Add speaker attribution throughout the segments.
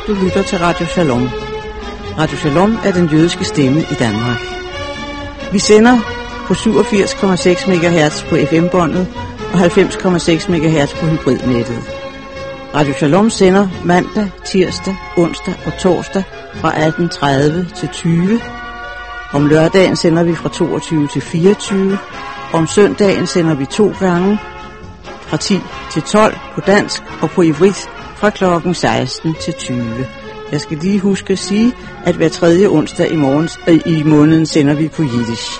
Speaker 1: Du lytter til Radio Shalom. Radio Shalom er den jødiske stemme i Danmark. Vi sender på 87,6 MHz på FM-båndet og 90,6 MHz på hybridnettet. Radio Shalom sender mandag, tirsdag, onsdag og torsdag fra 18:30 til 20. Om lørdagen sender vi fra 22 til 24. Om søndagen sender vi 2 gange fra 10 til 12 på dansk og på ivrit fra klokken 16 til 20. Jeg skal lige huske at sige, at hver tredje onsdag i måneden sender vi på jiddisch.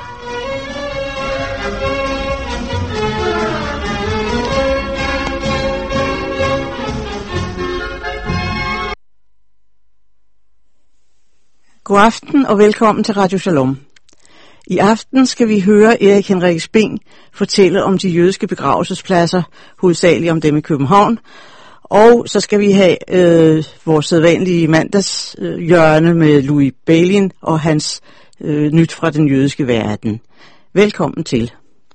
Speaker 1: God aften og velkommen til Radio Shalom. I aften skal vi høre Erik Henrik Sping fortælle om de jødiske begravelsespladser, hovedsageligt om dem i København. Og så skal vi have vores sædvanlige mandagshjørne med Louis Bailin og hans nyt fra den jødiske verden. Velkommen til.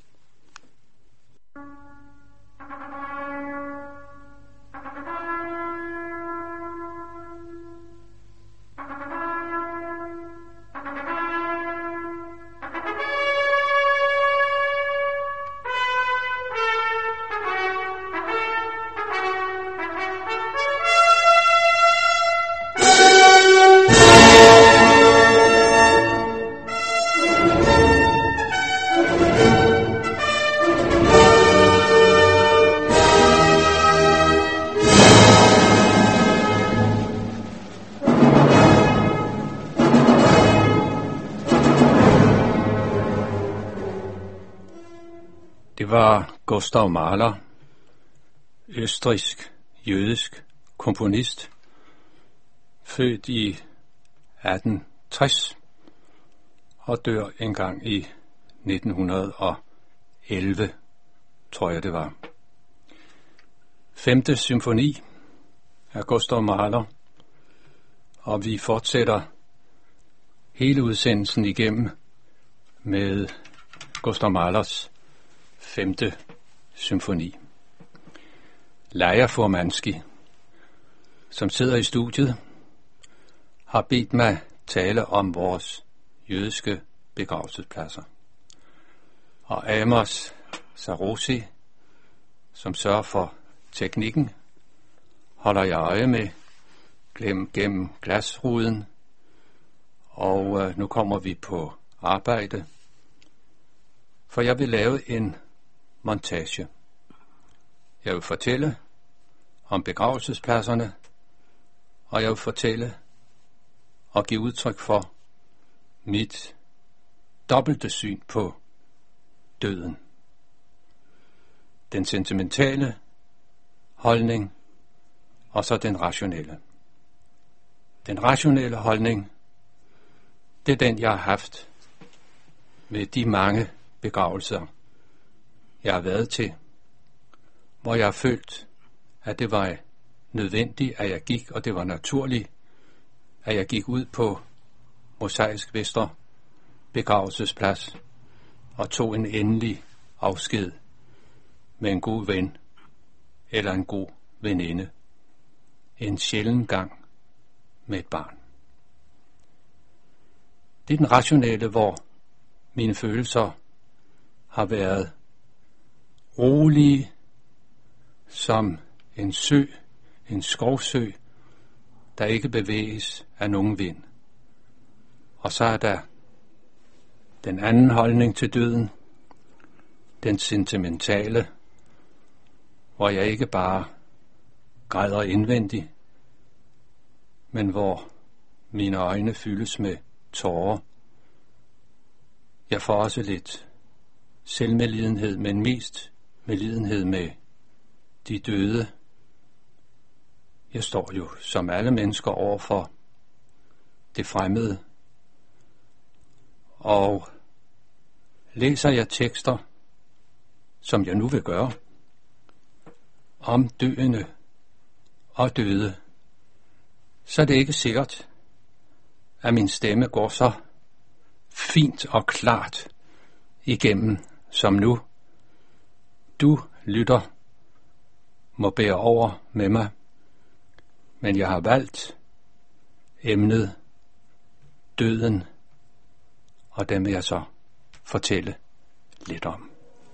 Speaker 2: Det var Gustav Mahler, østrigsk-jødisk komponist, født i 1860 og dør engang i 1911, tror jeg det var. 5. symfoni af Gustav Mahler, og vi fortsætter hele udsendelsen igennem med Gustav Mahlers 5. symfoni. Leia Formanski, som sidder i studiet, har bedt mig tale om vores jødiske begravelsespladser. Og Amos Sarosi, som sørger for teknikken, holder jeg øje med gennem glasruden, og nu kommer vi på arbejde, for jeg vil lave en montage. Jeg vil fortælle om begravelsespladserne, og jeg vil fortælle og give udtryk for mit dobbelte syn på døden. Den sentimentale holdning, og så den rationelle. Den rationelle holdning, det er den, jeg har haft med de mange begravelser, jeg har været til, hvor jeg har følt, at det var nødvendigt, at jeg gik, og det var naturligt, at jeg gik ud på Mosaisk Vestre begravelsesplads og tog en endelig afsked med en god ven eller en god veninde. En sjælden gang med et barn. Det er den rationelle, hvor mine følelser har været rolige som en sø, en skovsø, der ikke bevæges af nogen vind. Og så er der den anden holdning til døden, den sentimentale, hvor jeg ikke bare græder indvendigt, men hvor mine øjne fyldes med tårer. Jeg får også lidt selvmedlidenhed, men mest medlidenhed med de døde. Jeg står jo som alle mennesker over for det fremmede. Og læser jeg tekster, som jeg nu vil gøre, om døende og døde, så er det ikke sikkert, at min stemme går så fint og klart igennem som nu. Du, lytter, må bære over med mig, men jeg har valgt emnet døden, og den vil jeg så fortælle lidt om.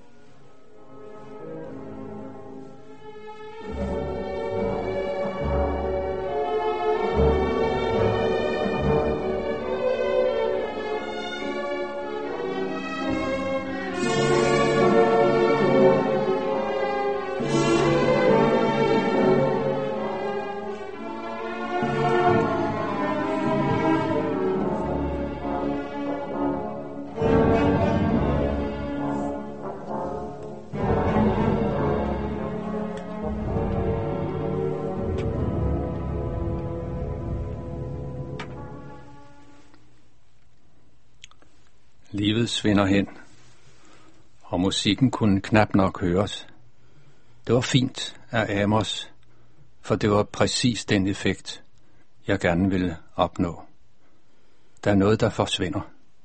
Speaker 2: Livet svinder hen, og musikken kunne knap nok høres. Det var fint af Amos, for det var præcis den effekt, jeg gerne ville opnå. Der er noget, der forsvinder.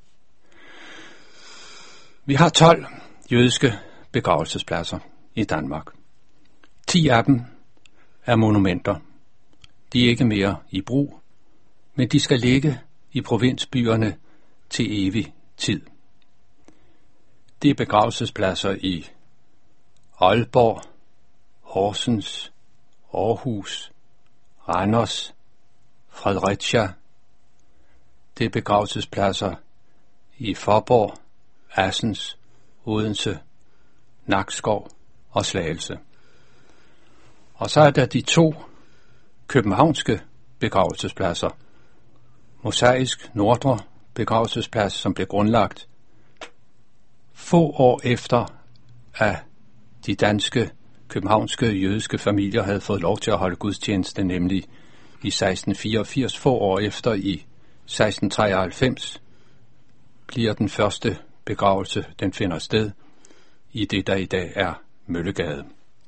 Speaker 2: Vi har 12 jødiske begravelsespladser i Danmark. 10 af dem er monumenter. De er ikke mere i brug, men de skal ligge i provinsbyerne til evig tid. Det er begravelsespladser i Aalborg, Horsens, Aarhus, Randers, Fredericia. Det er begravelsespladser i Faaborg, Assens, Odense, Nakskov og Slagelse. Og så er der de 2 københavnske begravelsespladser. Mosaisk Nordre begravelsesplads, som blev grundlagt få år efter, at de danske, københavnske jødiske familier havde fået lov til at holde gudstjeneste, nemlig i 1684. Få år efter, i 1693, bliver den første begravelse, den finder sted i det, der i dag er Møllegade.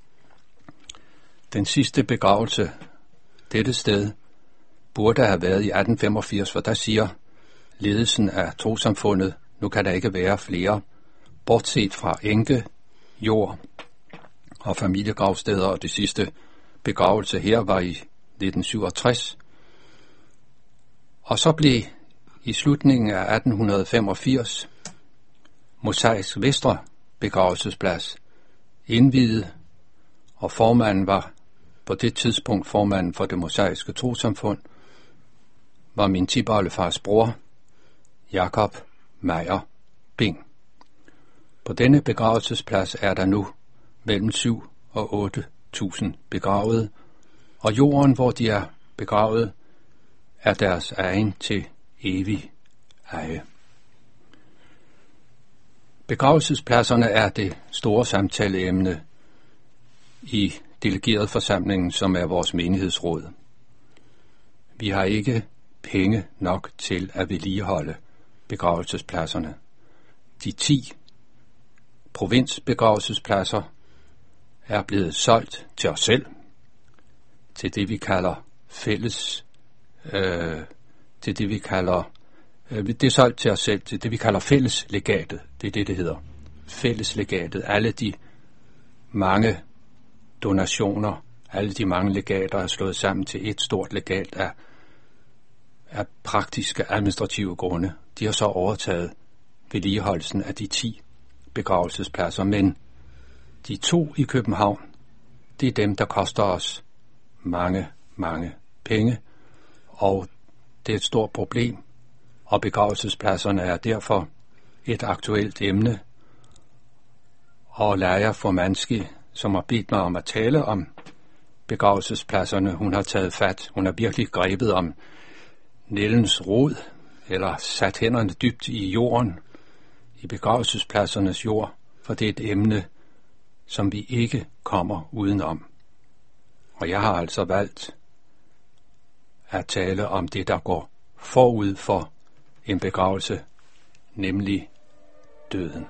Speaker 2: Den sidste begravelse dette sted burde have været i 1885, for der siger ledelsen af trossamfundet, nu kan der ikke være flere, bortset fra enke, jord og familiegravsteder, og det sidste begravelse her var i 1967. Og så blev i slutningen af 1885 Mosaisk Vestre begravelsesplads indviet, og formanden var på det tidspunkt formanden for det mosaiske trossamfund, var min tipoldefars bror, Jakob Meyer Bing. På denne begravelsesplads er der nu mellem 7 og 8.000 begravet, og jorden, hvor de er begravet, er deres egen til evig eje. Begravelsespladserne er det store samtaleemne i delegeret forsamlingen, som er vores menighedsråd. Vi har ikke penge nok til at vedligeholde begravelsespladserne. De 10 provinsbegravelsespladser er blevet solgt til os selv, til det vi kalder fælles, det er solgt til os selv, til det vi kalder fælleslegatet. Det er det, det hedder. Fælleslegatet. Alle de mange donationer, alle de mange legater er slået sammen til et stort legat af praktiske administrative grunde. De har så overtaget vedligeholdelsen af de 10 begravelsespladser, men de 2 i København, det er dem, der koster os mange, mange penge, og det er et stort problem, og begravelsespladserne er derfor et aktuelt emne. Og Leia Formanski, som har bedt mig om at tale om begravelsespladserne, hun har taget fat, hun har virkelig grebet om nældens rod, eller sat hænderne dybt i jorden, i begravelsespladsernes jord, for det er et emne, som vi ikke kommer udenom. Og jeg har altså valgt at tale om det, der går forud for en begravelse, nemlig døden.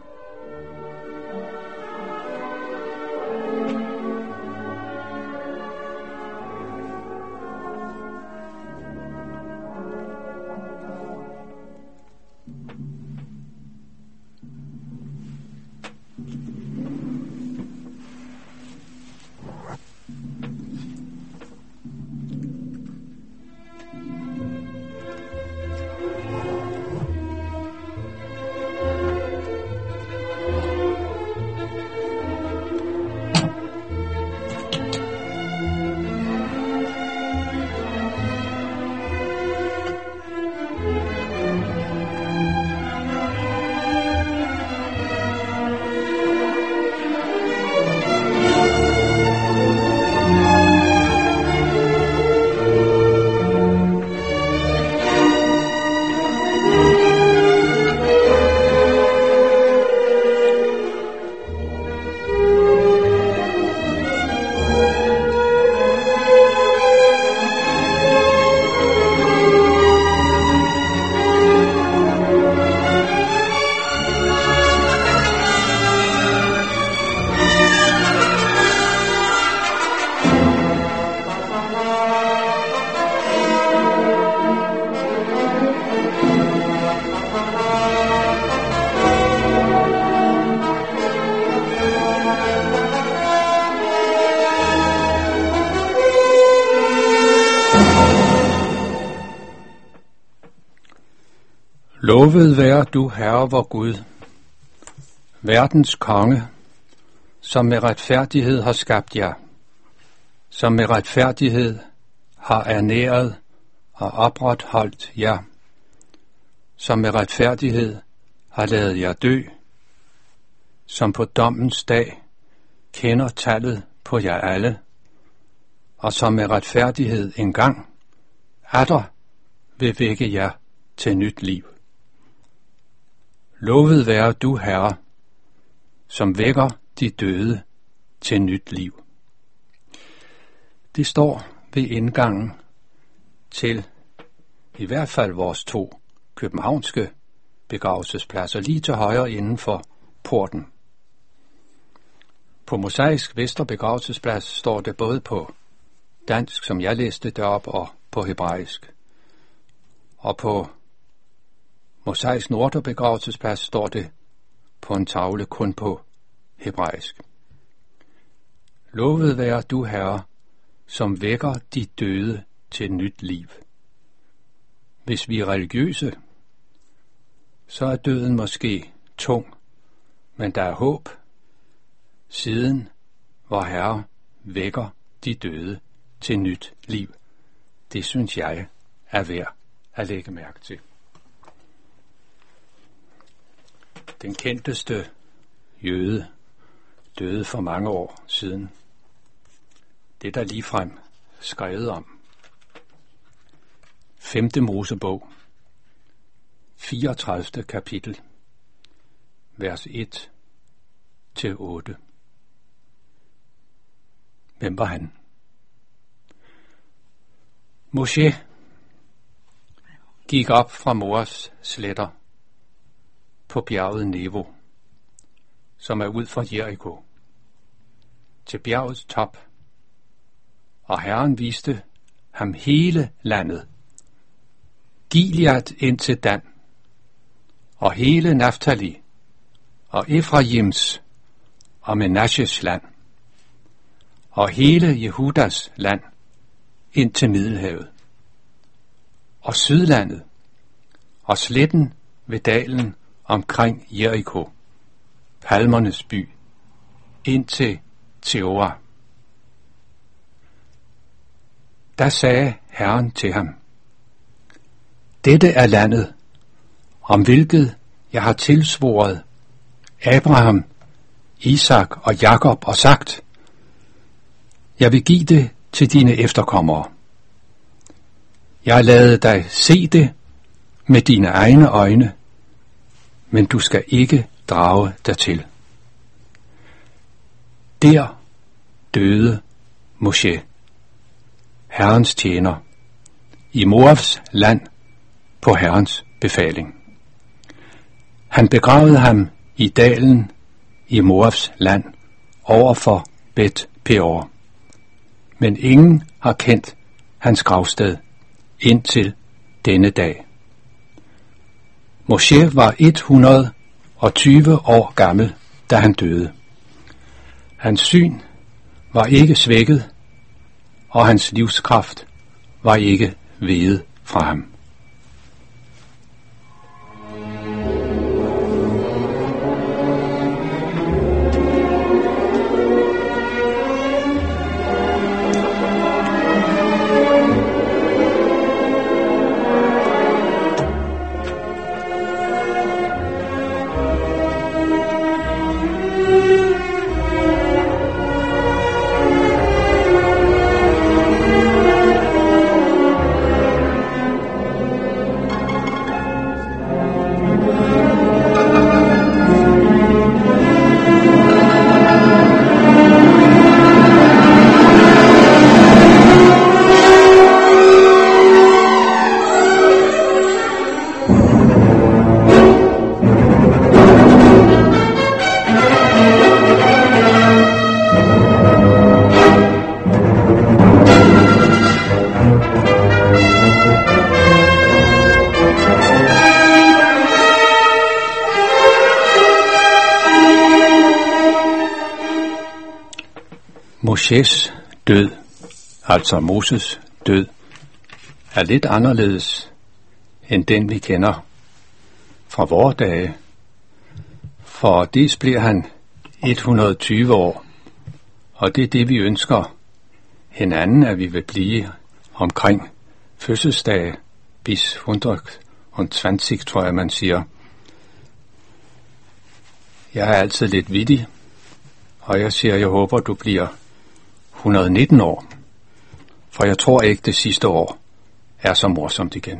Speaker 2: Lovet være du, Herre vor Gud, verdens konge, som med retfærdighed har skabt jer, som med retfærdighed har ernæret og opretholdt jer, som med retfærdighed har ladet jer dø, som på dommens dag kender tallet på jer alle, og som med retfærdighed engang atter vil vække jer til nyt liv. Lovet være du, Herre, som vækker de døde til nyt liv. Det står ved indgangen til i hvert fald vores 2 københavnske begravelsespladser, lige til højre inden for porten. På Mosaisk Vestre Begravelsesplads står det både på dansk, som jeg læste derop, og på hebraisk. Og på Mosaisk Nordre Begravelsesplads står det på en tavle kun på hebraisk. Lovet være du, Herre, som vækker de døde til nyt liv. Hvis vi er religiøse, så er døden måske tung, men der er håb, siden vor Herre vækker de døde til nyt liv. Det synes jeg er værd at lægge mærke til. Den kendteste jøde døde for mange år siden. Det er der ligefrem skrevet om. 5. Mosebog, 34. kapitel, vers 1-8. Hvem var han? Moshe gik op fra Moabs sletter på bjerget Nebo, som er ud for Jericho, til bjergets top, og Herren viste ham hele landet, Gilead ind til Dan, og hele Naftali, og Efraims og Menashes land, og hele Jehudas land ind til Middelhavet, og Sydlandet, og sletten ved dalen omkring Jericho, palmernes by, ind til Teoa. Da sagde Herren til ham: Dette er landet, om hvilket jeg har tilsvoret Abraham, Isak og Jakob og sagt: Jeg vil give det til dine efterkommere. Jeg har ladet dig se det med dine egne øjne, men du skal ikke drage dertil. Der døde Moshe, Herrens tjener, i Moabs land på Herrens befaling. Han begravede ham i dalen i Moabs land over for Bet Peor, men ingen har kendt hans gravsted indtil denne dag. Moshe var 120 år gammel, da han døde. Hans syn var ikke svækket, og hans livskraft var ikke veget fra ham. Moshes død, altså Moses død, er lidt anderledes end den vi kender fra vore dage. For dels bliver han 120 år, og det er det, vi ønsker hinanden, at vi vil blive omkring fødselsdage, bis 120, tror jeg, man siger. Jeg er altid lidt vittig, og jeg siger, jeg håber, du bliver 119 år, for jeg tror ikke, det sidste år er så morsomt igen.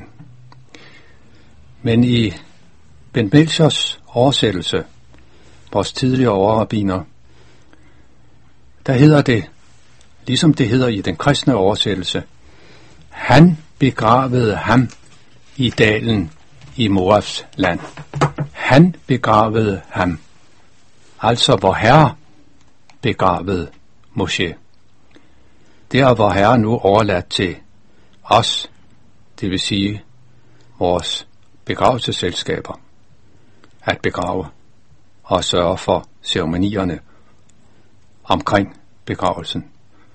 Speaker 2: Men i Bent Melchers oversættelse, vores tidligere overrabbiner, der hedder det, ligesom det hedder i den kristne oversættelse, han begravede ham i dalen i Moabs land. Han begravede ham. Altså hvor Herre begravede Moshe. Der hvor Herre nu overladt til os, det vil sige vores begravelsesselskaber, at begrave og sørge for ceremonierne omkring begravelsen.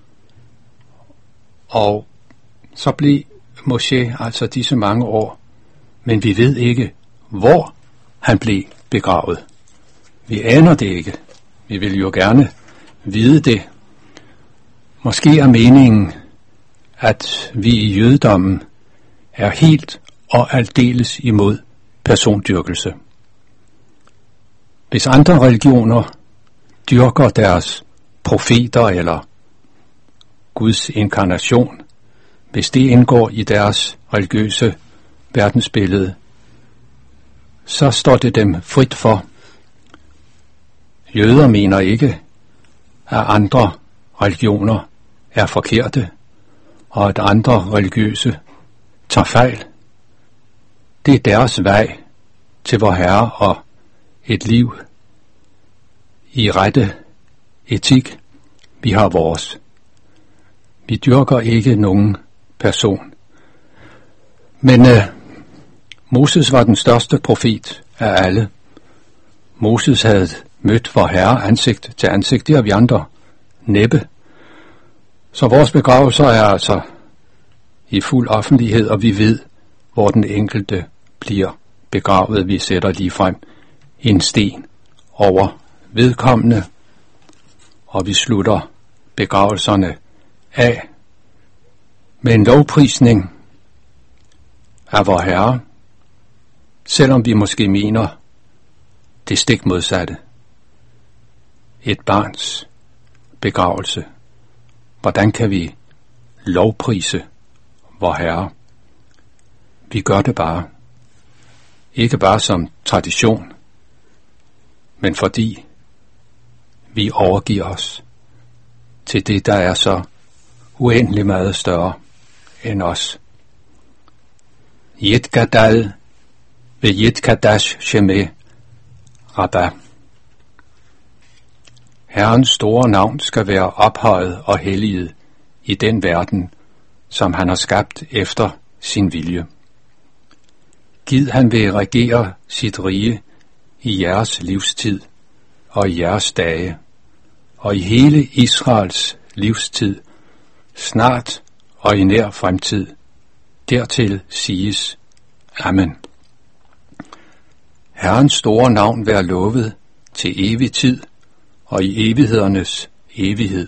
Speaker 2: Og så blev Moshe altså disse mange år, men vi ved ikke, hvor han blev begravet. Vi aner det ikke. Vi vil jo gerne vide det. Måske er meningen, at vi i jødedommen er helt og aldeles imod persondyrkelse. Hvis andre religioner dyrker deres profeter eller Guds inkarnation, hvis det indgår i deres religiøse verdensbillede, så står det dem frit for. Jøder mener ikke, at andre religioner er forkerte, og at andre religiøse tager fejl. Det er deres vej til vor Herre og et liv i rette etik. Vi har vores. Vi dyrker ikke nogen person. Men Moses var den største profet af alle. Moses havde mødt vor Herre ansigt til ansigt. Det har vi andre næppe. Så vores begravelser er altså i fuld offentlighed, og vi ved, hvor den enkelte bliver begravet. Vi sætter lige frem en sten over vedkommende, og vi slutter begravelserne af med en lovprisning af vor Herre, selvom vi måske mener det stik modsatte. Et barns begravelse. Hvordan kan vi lovprise vor Herre? Vi gør det bare. Ikke bare som tradition, men fordi vi overgiver os til det, der er så uendelig meget større end os. Yet gadal ved yet kadash sheme rabba. Herrens store navn skal være ophøjet og helliget i den verden, som han har skabt efter sin vilje. Gid han vil regere sit rige i jeres livstid og i jeres dage, og i hele Israels livstid, snart og i nær fremtid. Dertil siges Amen. Herrens store navn være lovet til evig tid og i evighedernes evighed.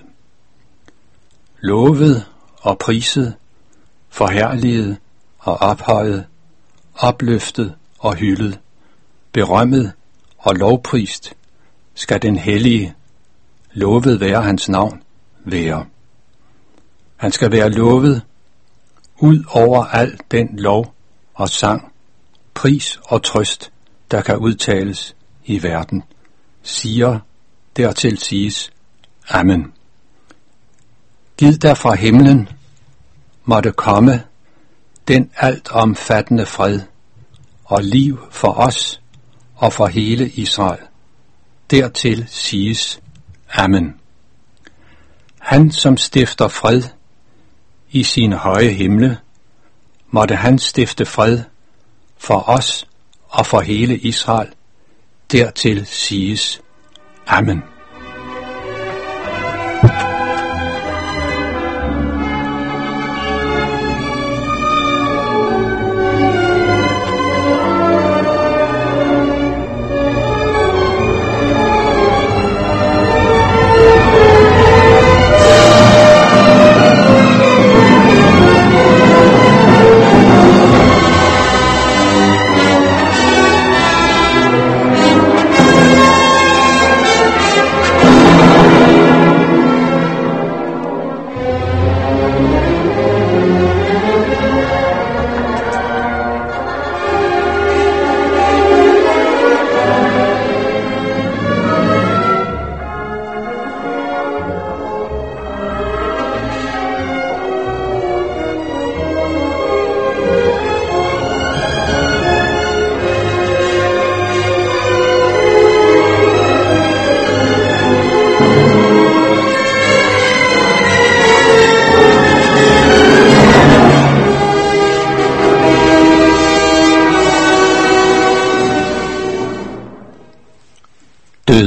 Speaker 2: Lovet og priset, forherliget og ophøjet, opløftet og hyldet, berømmet og lovprist, skal den hellige, lovet være hans navn, være. Han skal være lovet ud over al den lov og sang, pris og trøst, der kan udtales i verden, siger, dertil siges, Amen. Gid der fra himlen måtte komme den altomfattende fred og liv for os og for hele Israel. Dertil siges, Amen. Han, som stifter fred i sin høje himle, måtte han stifte fred for os og for hele Israel. Dertil siges, Amen.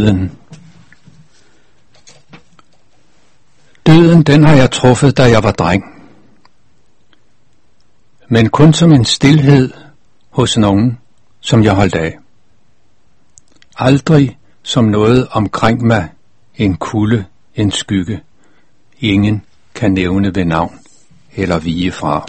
Speaker 2: Døden. Døden, den har jeg truffet, da jeg var dreng. Men kun som en stilhed hos nogen, som jeg holdt af. Aldrig som noget omkring mig, en kulde, en skygge. Ingen kan nævne ved navn eller vige fra.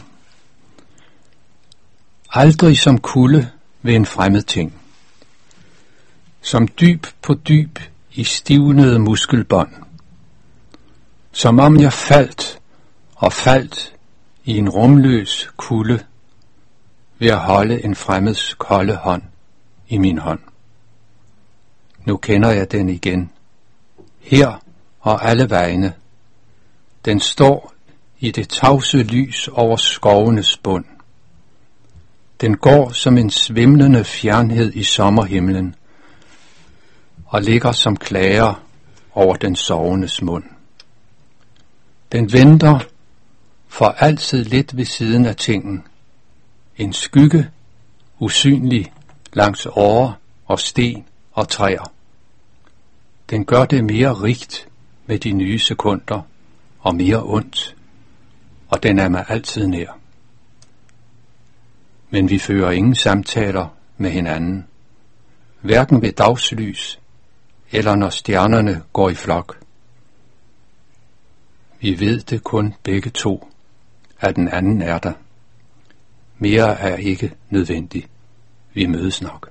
Speaker 2: Aldrig som kulde ved en fremmed ting. Som dyb på dyb i stivnede muskelbånd. Som om jeg faldt i en rumløs kulde ved at holde en fremmeds kolde hånd i min hånd. Nu kender jeg den igen. Her og alle vegne. Den står i det tavse lys over skovenes bund. Den går som en svimlende fjernhed i sommerhimlen og ligger som klager over den sovendes mund. Den venter for altid lidt ved siden af tingen. En skygge, usynlig langs årer og sten og træer. Den gør det mere rigt med de nye sekunder og mere ondt, og den er mig altid nær. Men vi fører ingen samtaler med hinanden, hverken ved dagslys eller når stjernerne går i flok. Vi ved det kun begge to, at den anden er der. Mere er ikke nødvendigt. Vi mødes nok.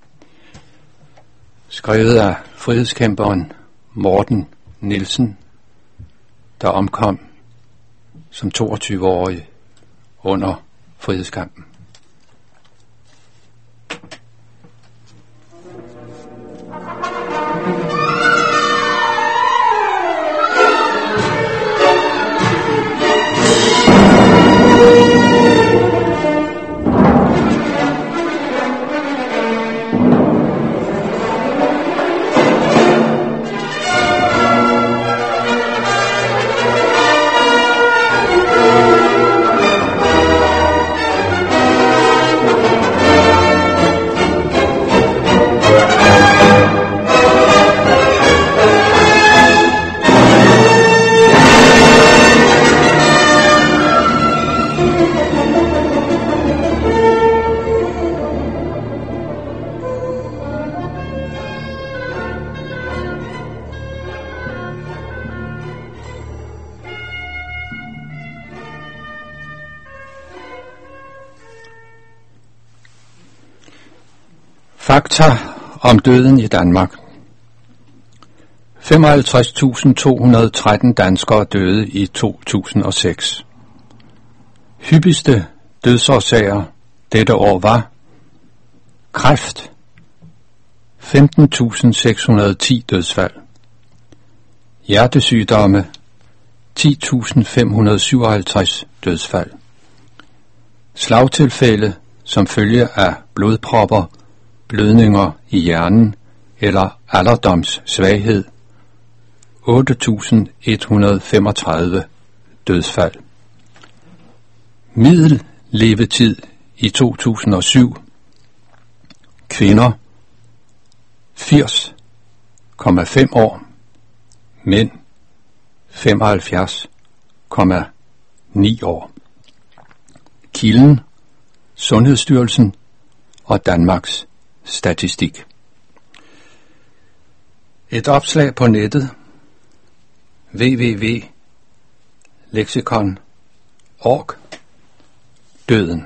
Speaker 2: Skrevet af frihedskæmperen Morten Nielsen, der omkom som 22-årig under frihedskampen. Fakta om døden i Danmark. 55.213 danskere døde i 2006. Hyppigste dødsårsager dette år var kræft, 15.610 dødsfald, hjertesygdomme, 10.557 dødsfald, slagtilfælde som følge af blodpropper, blødninger i hjernen eller alderdomssvaghed, 8.135 dødsfald. Middellevetid i 2007. Kvinder 80,5 år. Mænd 75,9 år. Kilden: Sundhedsstyrelsen og Danmarks Statistik. Et opslag på nettet: www.lexicon.org. Døden.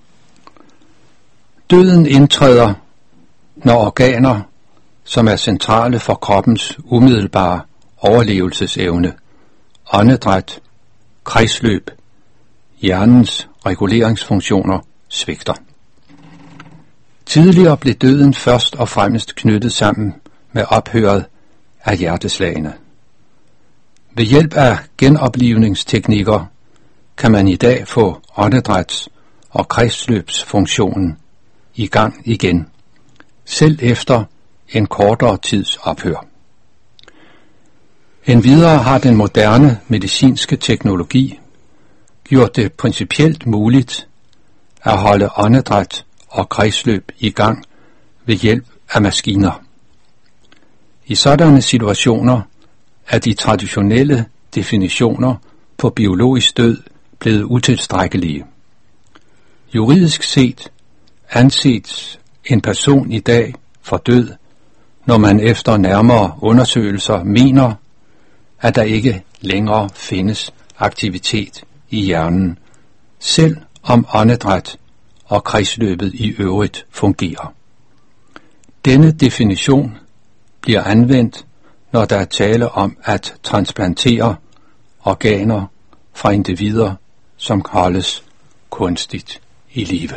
Speaker 2: Døden indtræder, når organer, som er centrale for kroppens umiddelbare overlevelsesevne, åndedræt, kredsløb, hjernens reguleringsfunktioner svigter. Tidligere blev døden først og fremmest knyttet sammen med ophøret af hjerteslagene. Ved hjælp af genoplivningsteknikker kan man i dag få åndedræts- og kredsløbsfunktionen i gang igen, selv efter en kortere tids ophør. Endvidere har den moderne medicinske teknologi gjort det principielt muligt at holde åndedræt og kredsløb i gang ved hjælp af maskiner. I sådanne situationer er de traditionelle definitioner på biologisk død blevet utilstrækkelige. Juridisk set anses en person i dag for død, når man efter nærmere undersøgelser mener, at der ikke længere findes aktivitet i hjernen, selv om åndedræt og kredsløbet i øvrigt fungerer. Denne definition bliver anvendt, når der er tale om at transplantere organer fra individer, som holdes kunstigt i live.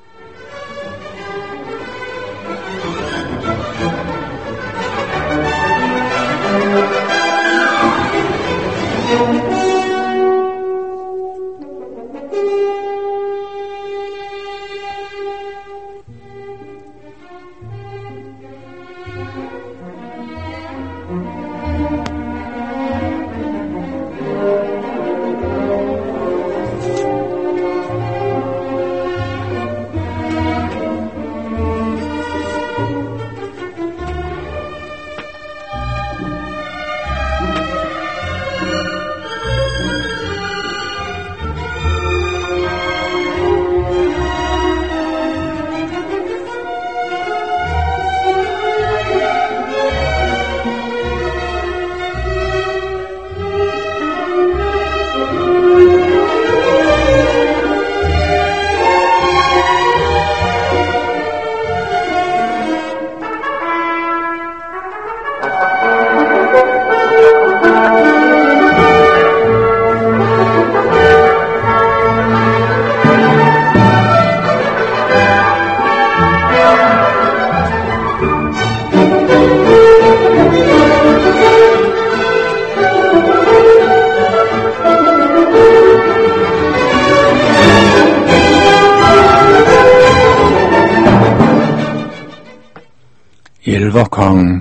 Speaker 2: Elverkongen.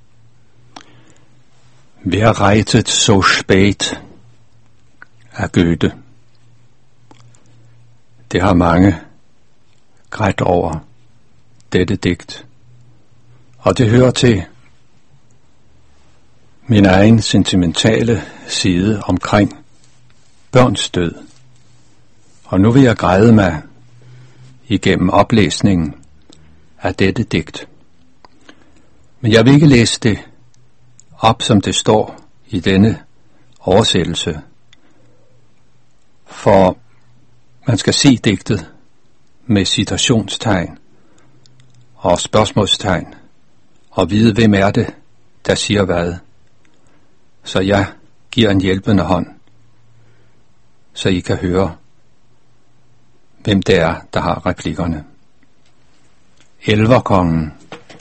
Speaker 2: Wer reitet so spät af Goethe. Det har mange grædt over dette digt, og det hører til min egen sentimentale side omkring børns død. Og nu vil jeg græde mig igennem oplæsningen af dette digt. Men jeg vil ikke læse det op, som det står i denne oversættelse, for man skal se digtet med citationstegn og spørgsmålstegn og vide, hvem er det, der siger hvad. Så jeg giver en hjælpende hånd, så I kan høre, hvem det er, der har replikkerne. Elverkongen.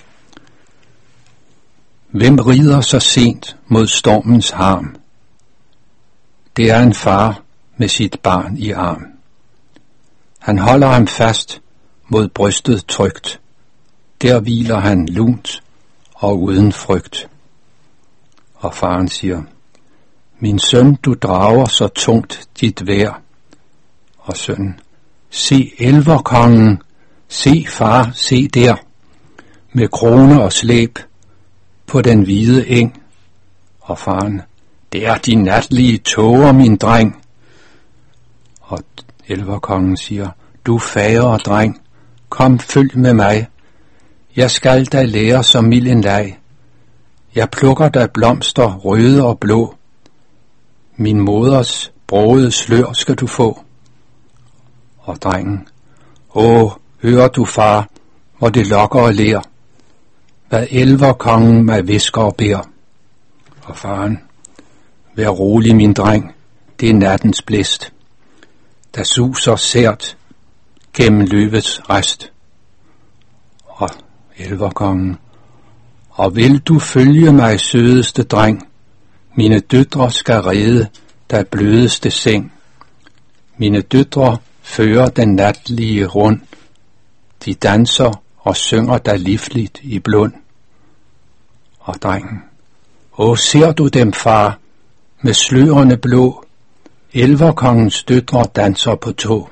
Speaker 2: Hvem rider så sent mod stormens harm? Det er en far med sit barn i arm. Han holder ham fast mod brystet trygt. Der hviler han lunt og uden frygt. Og faren siger, min søn, du drager så tungt dit vær. Og sønnen, se elverkongen, se far, se der, med krone og slæb på den hvide eng. Og faren, det er de natlige tåger, min dreng. Og elverkongen siger, du fagre dreng, kom følg med mig. Jeg skal dig lære som mild en leg. Jeg plukker dig blomster røde og blå. Min moders brogede slør skal du få. Og drengen, hører du far, hvor det lokker og ler, hvad elverkongen mig visker og beder. Og faren, vær rolig min dreng, det er nattens blæst, der suser sært gennem løbets rest. Og elverkongen, og vil du følge mig, sødeste dreng, mine døtre skal redde der blødeste seng. Mine døtre fører den natlige rund, de danser og synger der livligt i blund. Og drengen, ser du dem, far, med slørene blå, elverkongens døtre danser på tå.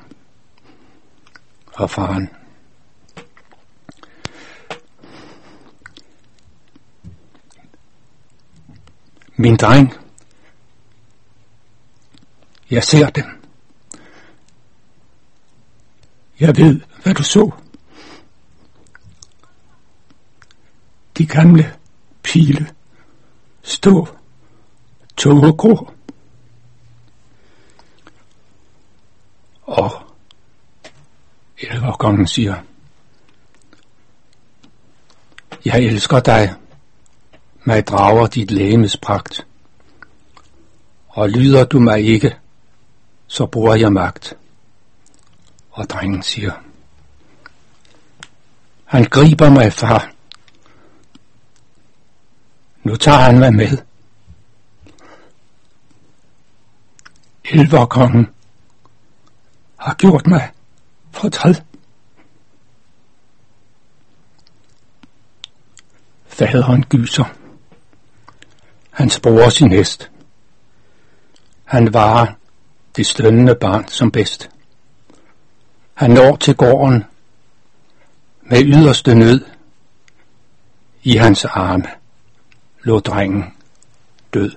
Speaker 2: Og faren,
Speaker 3: Min dreng, jeg ser dem. Jeg ved, hvad du så. De gamle pile stå tågegrå. Og elverkongen siger, jeg elsker dig, mig drager dit legemes pragt. Og lyder du mig ikke, så bruger jeg magt. Og drengen siger, han griber mig, far. Nu tager han mig med. Elverkongen har gjort mig fortræd. Faderen gyser. Han sporer sin hest. Han varer det stønnende barn som bedst. Han når til gården med yderste nød. I hans arme lå drengen død.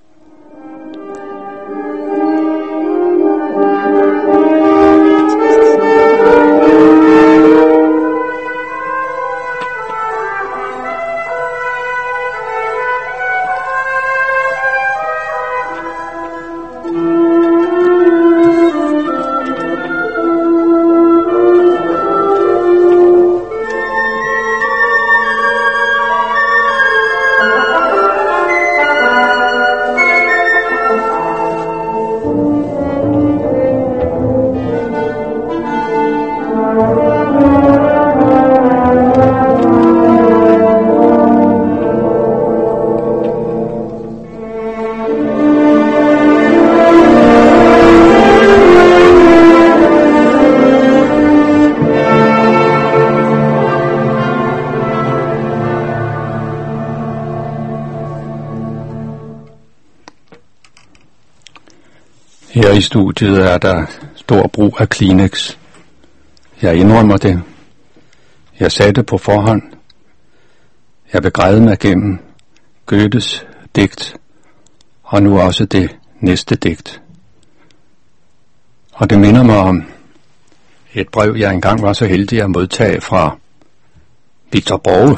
Speaker 3: Her i studiet er der stor brug af Kleenex. Jeg indrømmer det. Jeg sagde det på forhånd. Jeg vil græde mig gennem Goethes digt, og nu også det næste digt. Og det minder mig om et brev, jeg engang var så heldig at modtage fra Victor Borge.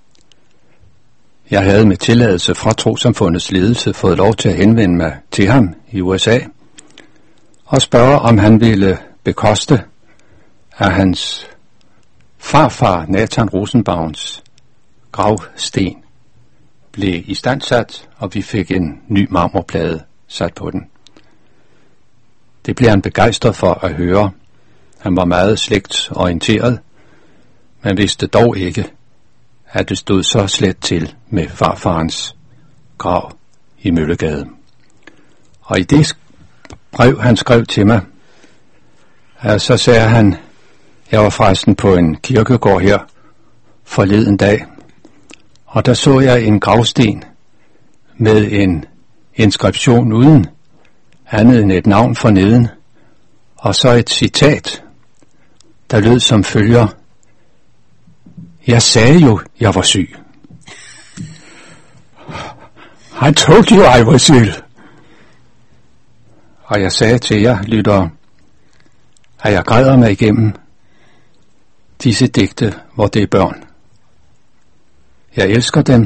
Speaker 3: Jeg havde med tilladelse fra Trossamfundets ledelse fået lov til at henvende mig til ham i USA og spørge, om han ville bekoste, at hans farfar Nathan Rosenbaums gravsten blev istandsat, og vi fik en ny marmorplade sat på den. Det blev han begejstret for at høre. Han var meget slægtsorienteret, men vidste dog ikke, at det stod så slet til med farfarens grav i Møllegade. Og i det brev, han skrev til mig, så sagde han, jeg var forresten på en kirkegård her forleden dag, og der så jeg en gravsten med en inskription uden andet end et navn forneden, og så et citat, der lød som følger: jeg sagde jo, jeg var syg. I told you I was ill. Og jeg sagde til jer, lyttere, at jeg græder mig igennem disse digte, hvor det er børn. Jeg elsker dem,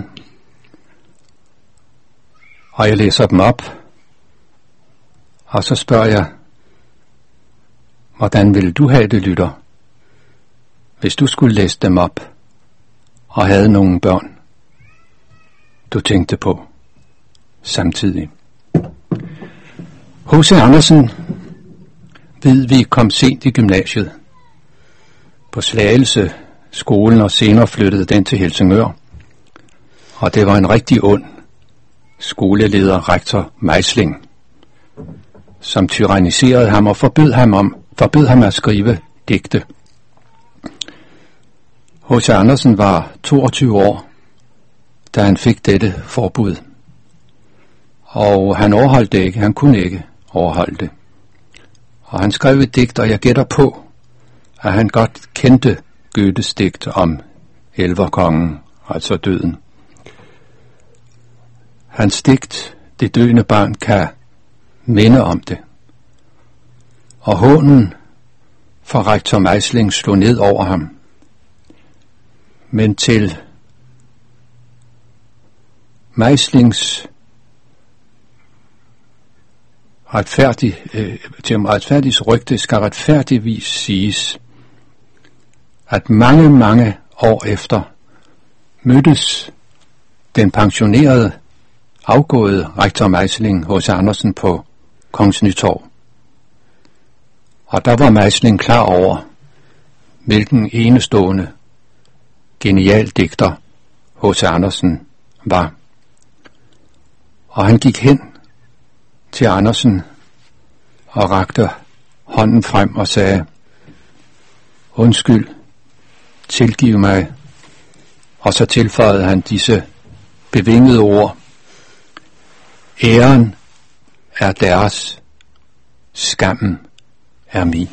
Speaker 3: og jeg læser dem op, og så spørger jeg, hvordan ville du have det, lytter, hvis du skulle læse dem op og havde nogle børn, du tænkte på samtidig. H.C. Andersen ved vi kom sent i gymnasiet. På Slagelse skolen, og senere flyttede den til Helsingør. Og det var en rigtig ond skoleleder, rektor Meisling, som tyranniserede ham og forbød ham at skrive digte. H.C. Andersen var 22 år, da han fik dette forbud. Og han overholdt det ikke, han kunne ikke overholde det. Og han skrev et digt, og jeg gætter på, at han godt kendte Goethes digt om elverkongen, altså døden. Hans digt, Det døende barn, kan minde om det. Og hånen fra rektor Meisling slog ned over ham. Men til Meislings retfærdigs rygte skal retfærdigvis siges, at mange år efter mødtes den pensionerede, afgåede rektor Meisling H.C. Andersen på Kongens Nytorv. Og der var Meisling klar over, hvilken enestående, genial digter H.C. Andersen var. Og han gik hen til Andersen og rakte hånden frem og sagde, undskyld, tilgiv mig. Og så tilføjede han disse bevingede ord. Æren er deres, skammen er min.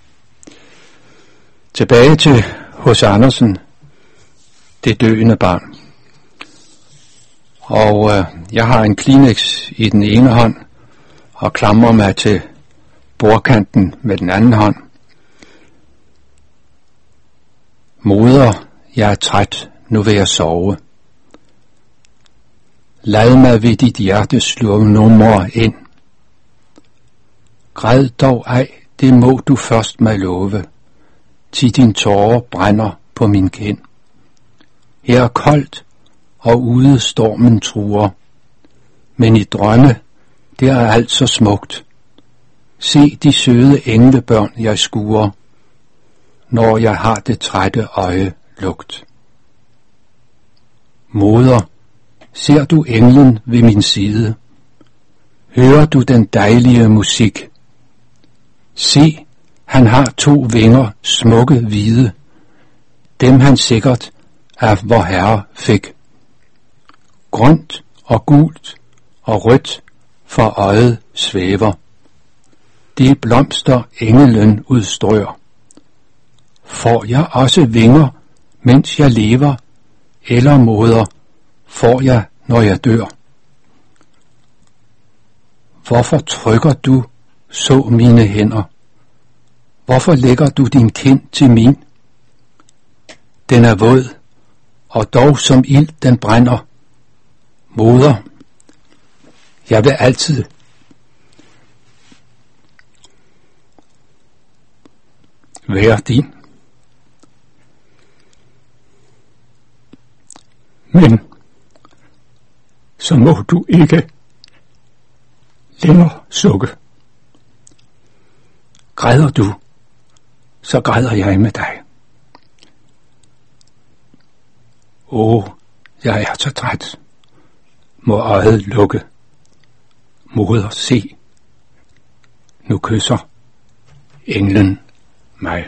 Speaker 3: Tilbage til H.C. Andersen, Det døende barn. Og jeg har en Kleenex i den ene hånd og klamrer mig til bordkanten med den anden hånd. Moder, jeg er træt, nu vil jeg sove. Lad mig ved dit hjerte slå nummer ind. Græd dog ej, det må du først mig love, til din tårer brænder på min kind. Her er koldt, og ude stormen truer, men i drømme, det er alt så smukt. Se de søde englebørn, jeg skuer, når jeg har det trætte øje lugt. Moder, ser du englen ved min side? Hører du den dejlige musik? Se, han har 2 vinger, smukke hvide, dem han sikkert af vor Herre fik. Grønt og gult og rødt for øjet svæver. Det blomster engelen udstrør. Får jeg også vinger, mens jeg lever, eller moder, får jeg, når jeg dør? Hvorfor trykker du så mine hænder? Hvorfor lægger du din kind til min? Den er våd, og dog som ild den brænder. Moder, jeg vil altid være din. Men så må du ikke længere sukke. Græder du, så græder jeg med dig. Jeg er så træt. Må øjet lukke. Moder, se. Nu kysser englen mig.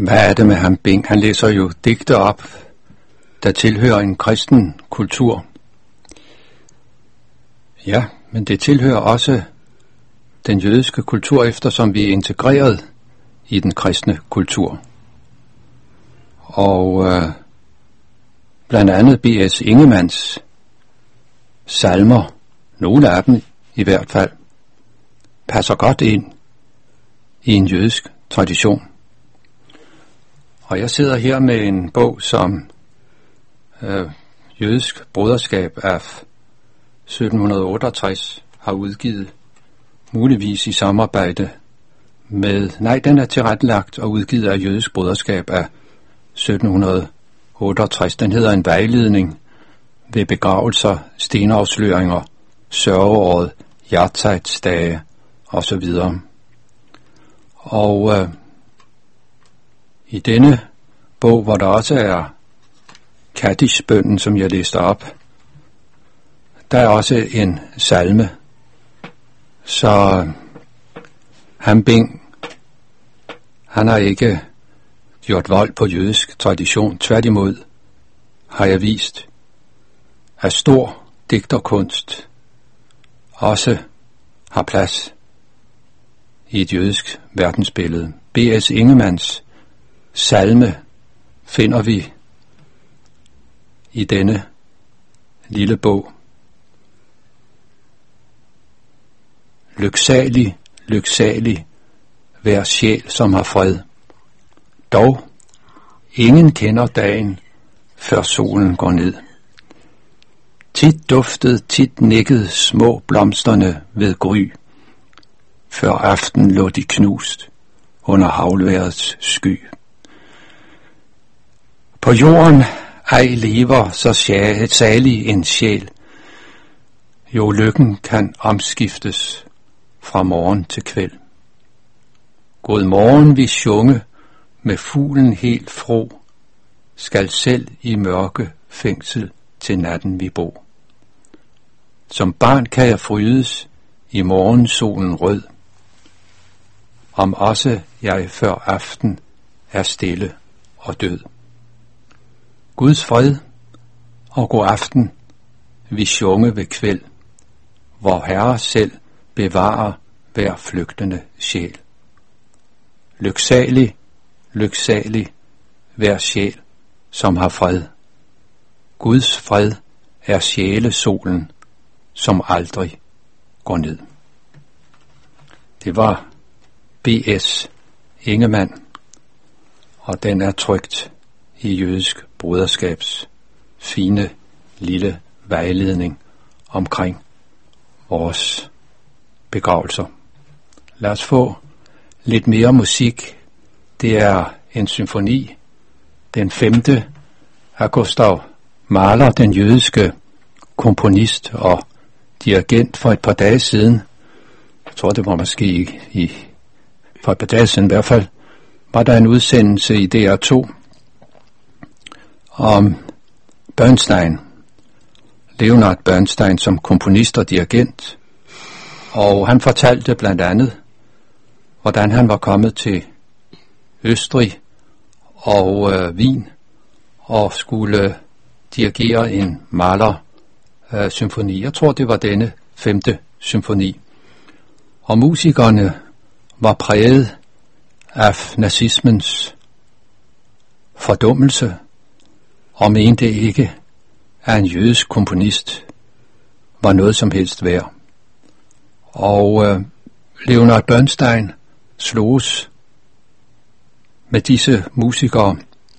Speaker 3: Hvad er det med ham, Bing? Han læser jo digte op, der tilhører en kristen kultur. Ja, men det tilhører også den jødiske kultur, eftersom vi er integreret i den kristne kultur. Og blandt andet B.S. Ingemanns salmer, nogle af dem i hvert fald, passer godt ind i en jødisk tradition. Og jeg sidder her med en bog, som Jødisk Broderskab af 1768 har udgivet, muligvis i samarbejde med, den er tilrettelagt og udgivet af Jødisk Broderskab af 1768. Den hedder En vejledning ved begravelser, stenafsløringer, sørgeåret, hjertejtsdage osv. Og i denne bog, hvor der også er Kaddish-bønnen, som jeg læste op, der er også en salme. Så ham Bing, han har ikke gjort vold på jødisk tradition. Tværtimod har jeg vist, at stor digterkunst også har plads i et jødisk verdensbillede. B.S. Ingemanns salme finder vi i denne lille bog. Lyksalig, lyksalig, hver sjæl, som har fred. Dog, ingen kender dagen, før solen går ned. Tit duftede, tit nikkede små blomsterne ved gry. Før aften lå de knust under havlvejrets sky. På jorden ej lever så salig en sjæl, jo lykken kan omskiftes fra morgen til kvæld. God morgen vi sjunge, med fuglen helt fro, skal selv i mørke fængsel til natten vi bo. Som barn kan jeg frydes i morgensolen rød, om også jeg før aften er stille og død. Guds fred og god aften vi sjunge ved kvæld, hvor Herre selv bevarer hver flygtende sjæl. Lyksalig, lyksalig, hver sjæl, som har fred. Guds fred er sjælesolen, som aldrig går ned. Det var B.S. Ingemann, og den er trykt i Jødisk Broderskabs fine lille vejledning omkring vores begravelser. Lad os få lidt mere musik. Det er en symfoni, den 5. af Gustav Mahler, den jødiske komponist og dirigent. For et par dage siden, jeg tror det var måske for et par dage siden i hvert fald, var der en udsendelse i DR2 om Bernstein, Leonard Bernstein som komponist og dirigent, og han fortalte blandt andet, hvordan han var kommet til Østrig og Wien og skulle dirigere en Mahler-symfoni. Jeg tror, det var denne 5. symfoni. Og musikerne var præget af nazismens fordummelse og mente ikke, at en jødisk komponist var noget som helst værd. Og Leonard Bernstein sloges med disse musikere,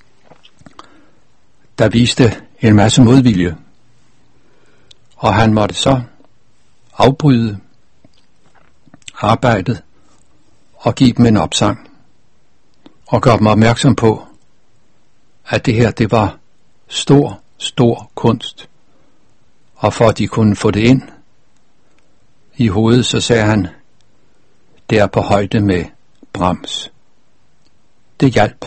Speaker 3: der viste en masse modvilje. Og han måtte så afbryde arbejdet og give dem en opsang og gøre dem opmærksom på, at det her, det var stor kunst. Og for at de kunne få det ind i hovedet, så sagde han, det er på højde med Brahms. Det hjalp.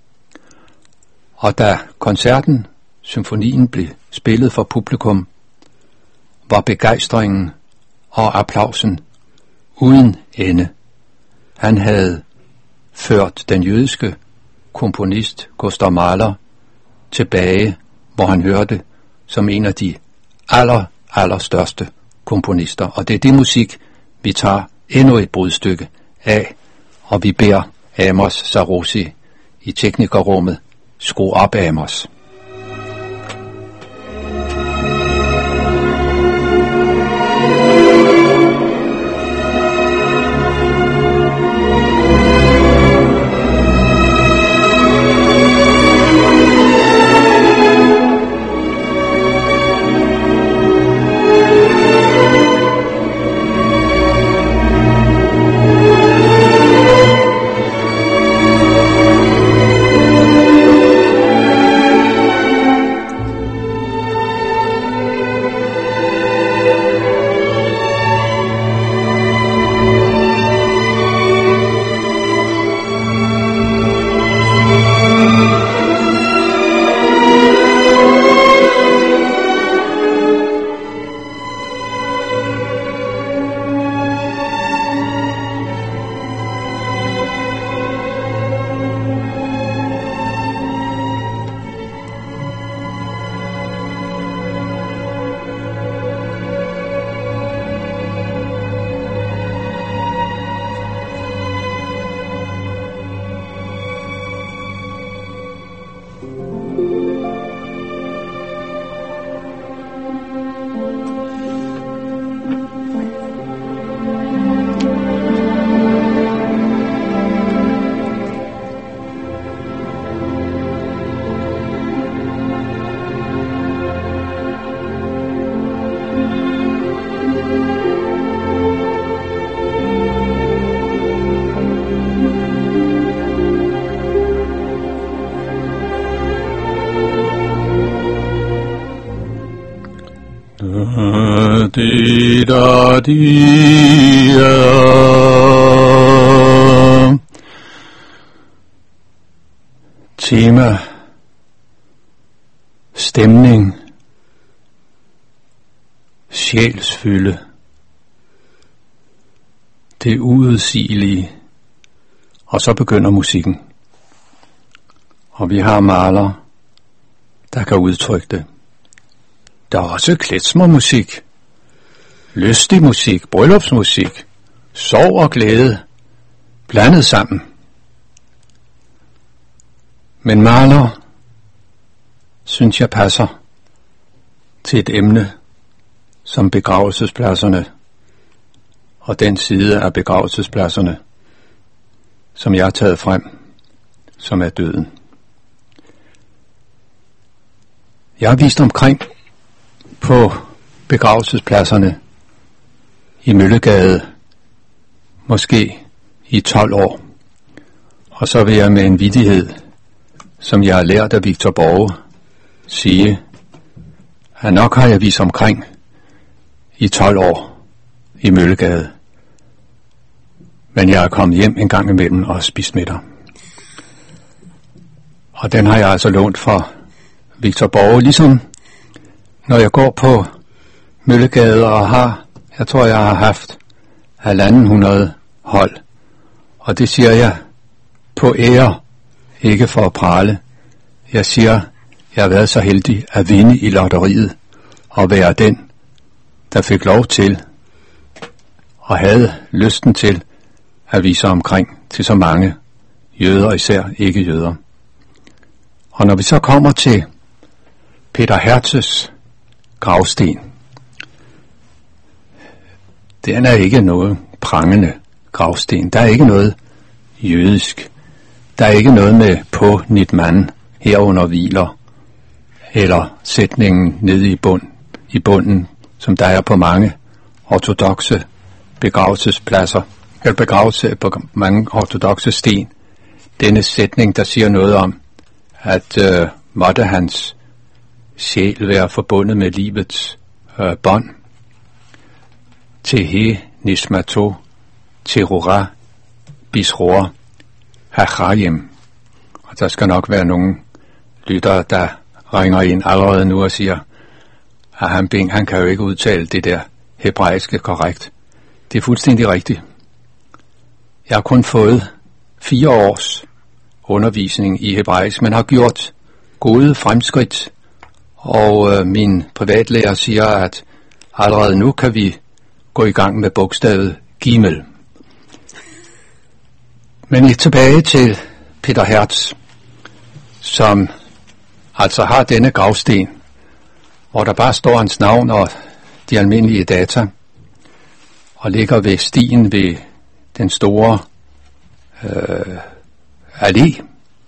Speaker 3: Og da koncerten, symfonien, blev spillet for publikum, var begejstringen og applausen uden ende. Han havde ført den jødiske komponist Gustav Mahler tilbage, hvor han hørte som en af de allerstørste komponister. Og det er det musik, vi tager endnu et brudstykke af, og vi beder Amos Sarosi i teknikerrummet skru op, Amos. Tema, stemning, sjælsfylde, det uudsigelige, og så begynder musikken. Og vi har Mahler, der kan udtrykke det. Der er også klezmermusik, lystig musik, bryllupsmusik, sorg og glæde, blandet sammen. Men Mahler, synes jeg, passer til et emne som begravelsespladserne, og den side af begravelsespladserne, som jeg har taget frem, som er døden. Jeg har vist omkring på begravelsespladserne i Møllegade, måske i 12 år, og så vil jeg med en vittighed, som jeg har lært af Victor Borge, sige, at nok har jeg vist omkring i 12 år i Møllegade, men jeg er kommet hjem en gang imellem og spist middag. Og den har jeg altså lånt fra Victor Borge, ligesom når jeg går på Møllegade og jeg tror jeg har haft 150 hold, og det siger jeg på ære, ikke for at prale. Jeg siger, jeg har været så heldig at vinde i lotteriet og være den, der fik lov til og havde lysten til at vise omkring til så mange jøder, især ikke jøder. Og når vi så kommer til Peter Hertzes gravsten, den er ikke noget prangende gravsten. Der er ikke noget jødisk. Der er ikke noget med på Nitman herunder hviler, eller sætningen nede i bunden, som der er på mange ortodokse begravelsespladser, eller begravelse på mange ortodokse sten. Denne sætning, der siger noget om, at måtte hans sjæl være forbundet med livets bånd. Tehe nismato terora bisroa hachayim. Og der skal nok være nogle lyttere, der ringer ind allerede nu og siger, at han kan jo ikke udtale det der hebraiske korrekt. Det er fuldstændig rigtigt. Jeg har kun fået 4 års undervisning i hebraisk, men har gjort gode fremskridt, og min privatlærer siger, at allerede nu kan vi gå i gang med bogstavet Gimel. Men tilbage til Peter Hertz, som altså har denne gravsten, hvor der bare står hans navn og de almindelige data, og ligger ved stien ved den store allé.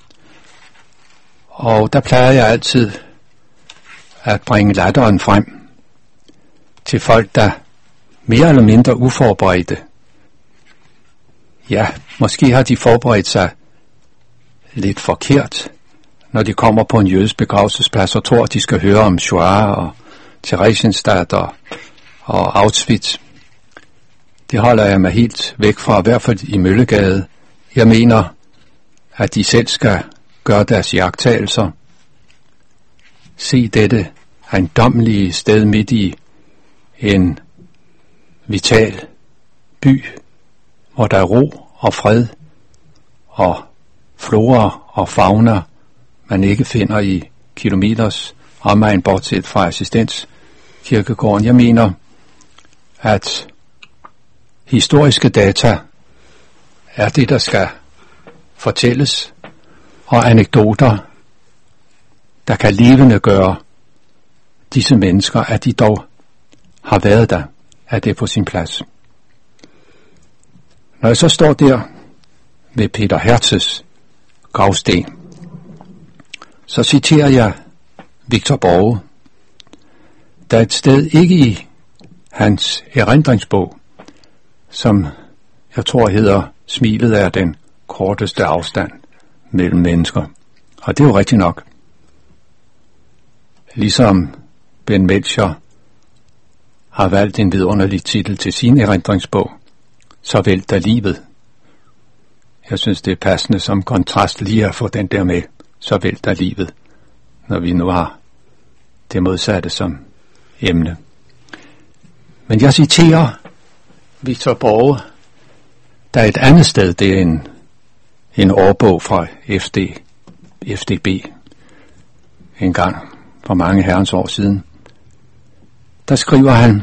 Speaker 3: Og der plejer jeg altid at bringe latteren frem til folk, der mere eller mindre uforberedte. Ja, måske har de forberedt sig lidt forkert, når de kommer på en jødisk begravelsesplads og tror, at de skal høre om Shoah og Theresienstadt og Auschwitz. Det holder jeg mig helt væk fra, i hvert fald i Møllegade. Jeg mener, at de selv skal gøre deres iagttagelser. Se dette ejendommelige sted midt i en vital by, hvor der er ro og fred og flora og fauna, man ikke finder i kilometers omegn, bortset fra Assistenskirkegården. Jeg mener, at historiske data er det, der skal fortælles, og anekdoter, der kan levende gøre disse mennesker, at de dog har været der, er det på sin plads. Når jeg så står der ved Peter Hertz's gravsten, så citerer jeg Victor Borge, der er et sted ikke i hans erindringsbog, som jeg tror hedder Smilet er den korteste afstand mellem mennesker. Og det er jo rigtigt nok. Ligesom Ben Melcher har valgt en vidunderlig titel til sin erindringsbog, Så vælter livet. Jeg synes, det er passende som kontrast lige at få den der med, Så vælter livet, når vi nu har det modsatte som emne. Men jeg citerer Victor Borge, der er et andet sted, det er en årbog fra FDB, en gang for mange herrens år siden. Der skriver han: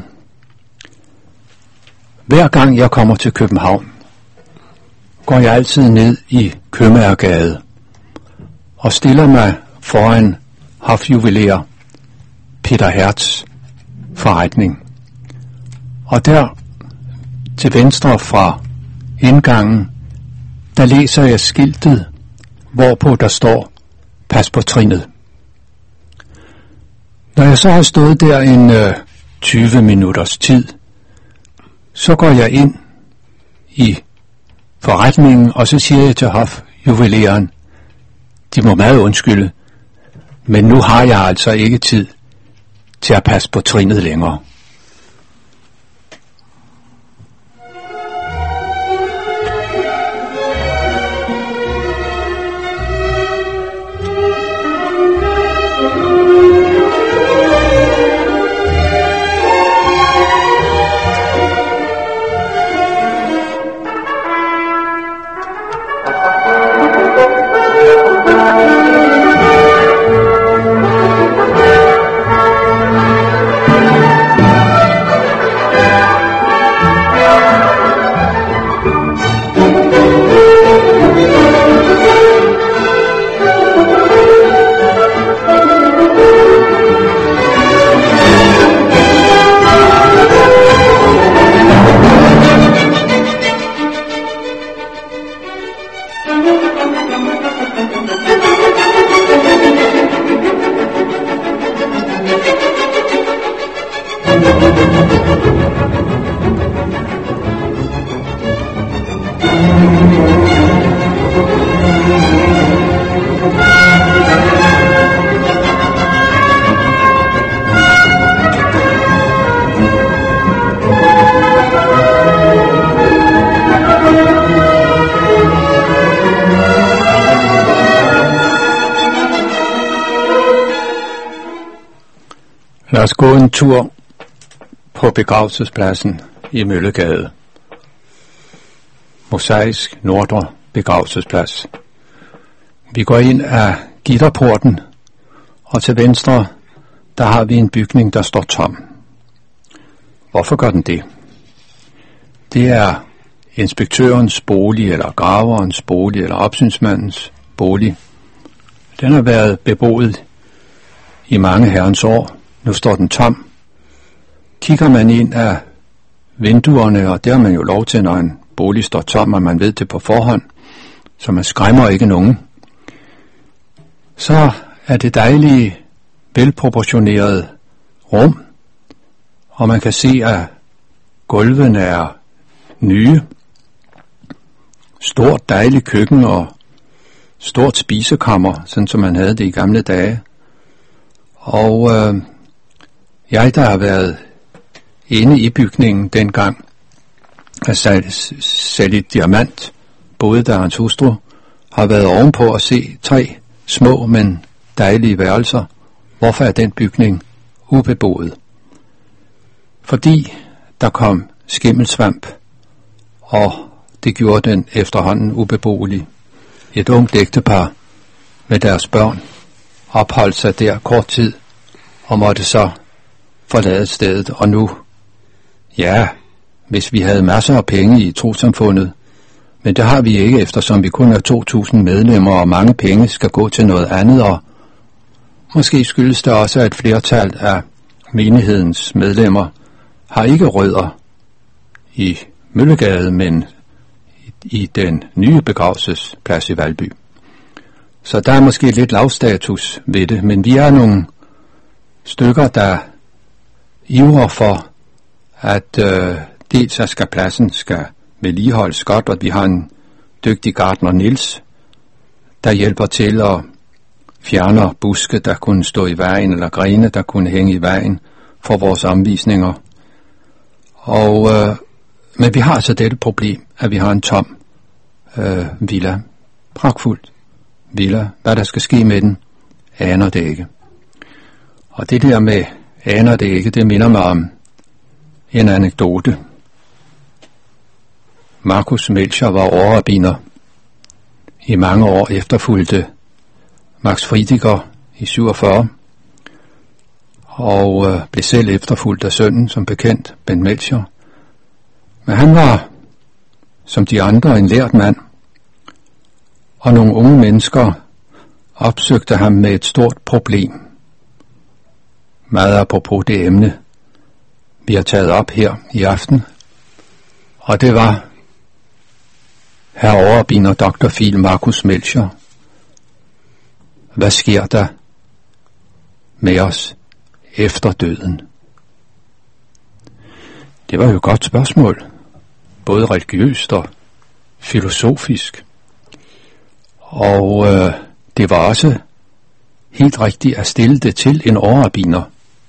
Speaker 3: Hver gang jeg kommer til København, går jeg altid ned i Købmagergade og stiller mig foran hofjuveler Peter Hertz forretning. Og der til venstre fra indgangen, der læser jeg skiltet, hvorpå der står: Pas på trinnet. Når jeg så har stået der en 20 minutters tid, så går jeg ind i forretningen, og så siger jeg til hofjuveleren: De må meget undskylde, men nu har jeg altså ikke tid til at passe på trinnet længere. Lad os gå en tur på begravelsespladsen i Møllegade. Mosaisk Nordre Begravelsesplads. Vi går ind af gitterporten, og til venstre, der har vi en bygning, der står tom. Hvorfor gør den det? Det er inspektørens bolig, eller graverens bolig, eller opsynsmandens bolig. Den har været beboet i mange herrens år. Nu står den tom. Kigger man ind af vinduerne, og der har man jo lov til, når en bolig står tom, og man ved det på forhånd, så man skræmmer ikke nogen. Så er det dejlige, velproportionerede rum, og man kan se, at gulvene er nye. Stort dejligt køkken og stort spisekammer, sådan som man havde det i gamle dage. Og jeg, der har været inde i bygningen dengang, at Sally Diamant, boede der hans hustru, har været ovenpå at se 3 små, men dejlige værelser. Hvorfor er den bygning ubeboet? Fordi der kom skimmelsvamp, og det gjorde den efterhånden ubeboelig. Et ungt ægtepar med deres børn opholdt sig der kort tid, og måtte så forlade stedet. Og nu, ja, hvis vi havde masser af penge i trossamfundet, men det har vi ikke, eftersom vi kun er 2.000 medlemmer, og mange penge skal gå til noget andet, og måske skyldes det også, at et flertal af menighedens medlemmer har ikke rødder i Møllegade, men i den nye begravelsesplads i Valby. Så der er måske lidt lavstatus ved det, men vi er nogle stykker, der ivrer for, at dels skal pladsen skal vedligeholdes godt, og vi har en dygtig gartner Niels, der hjælper til at fjerne buske, der kunne stå i vejen, eller grene, der kunne hænge i vejen for vores omvisninger. Og men vi har altså dette problem, at vi har en tom villa. Pragtfuldt villa. Hvad der skal ske med den, aner det ikke. Og det der med aner det ikke, det minder mig om en anekdote. Marcus Melcher var overrabbiner. I mange år efterfulgte Max Friediger i 47, og blev selv efterfulgt af sønnen, som bekendt, Ben Melcher. Men han var, som de andre, en lært mand, og nogle unge mennesker opsøgte ham med et stort problem. Meget apropos det emne, vi har taget op her i aften, og det var herr overrabbiner Dr. Phil Marcus Melcher. Hvad sker der med os efter døden? Det var jo et godt spørgsmål, både religiøst og filosofisk. Og det var også helt rigtigt at stille det til en overrabbiner.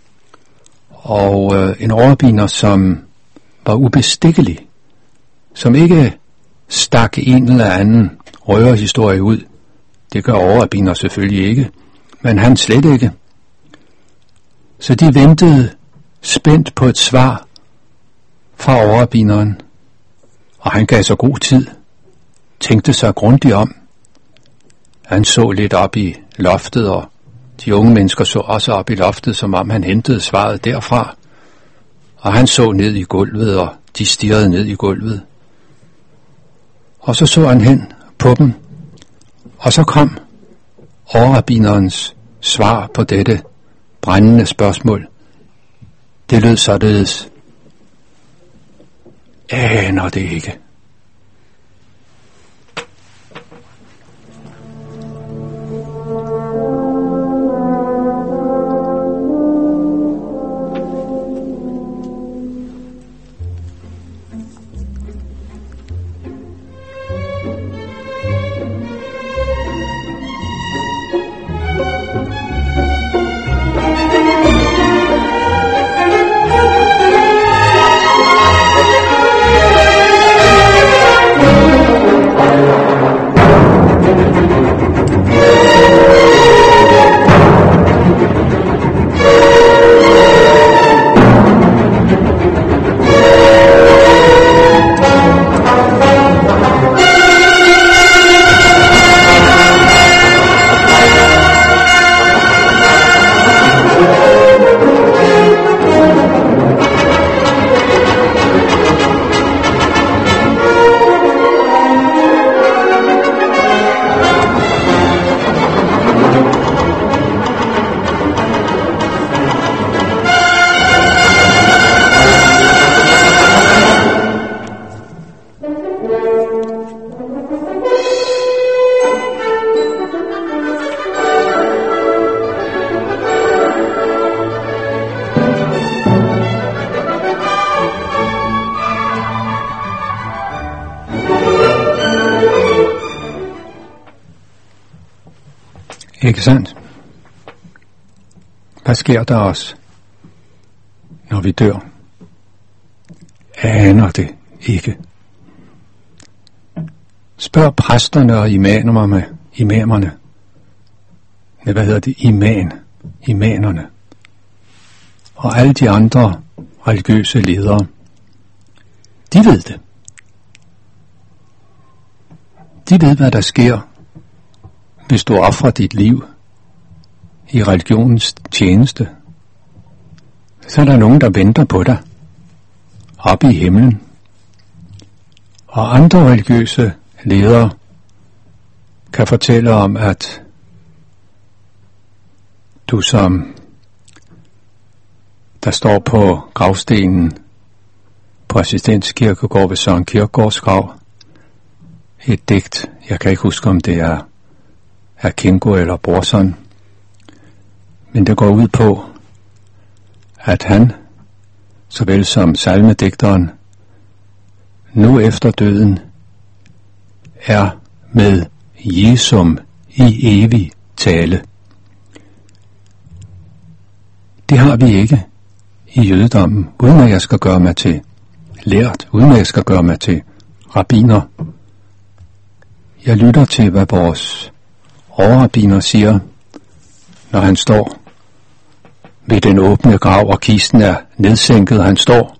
Speaker 3: Og en overrabbiner, som var ubestikkelig, som ikke stak en eller anden røverhistorie ud. Det gør overrabbiner selvfølgelig ikke, men han slet ikke. Så de ventede spændt på et svar fra overrabbineren, og han gav sig god tid, tænkte sig grundigt om. Han så lidt op i loftet, og de unge mennesker så også op i loftet, som om han hentede svaret derfra. Og han så ned i gulvet, og de stirrede ned i gulvet. Og så han hen på dem, og så kom overrabbinerens svar på dette brændende spørgsmål. Det lød således: aner det ikke. Ikke sandt? Hvad sker der os, når vi dør? Aner det ikke. Spørg præsterne og imamerne. Imanerne. Og alle de andre religiøse ledere. De ved det. De ved, hvad der sker, hvis du ofrer dit liv i religionens tjeneste. Så er der nogen, der venter på dig oppe i himlen. Og andre religiøse ledere kan fortælle om, at du som der står på gravstenen på Assistens Kirkegård ved Søren Kierkegaards grav, et digt, jeg kan ikke huske, om det er Kingo eller Brorson, men det går ud på, at han, såvel som salmedigteren, nu efter døden, er med Jesum i evig tale. Det har vi ikke i jødedommen, uden at jeg skal gøre mig til lært, uden at jeg skal gøre mig til rabbiner. Jeg lytter til, hvad vores overrabbiner siger, når han står ved den åbne grav, og kisten er nedsænket, han står.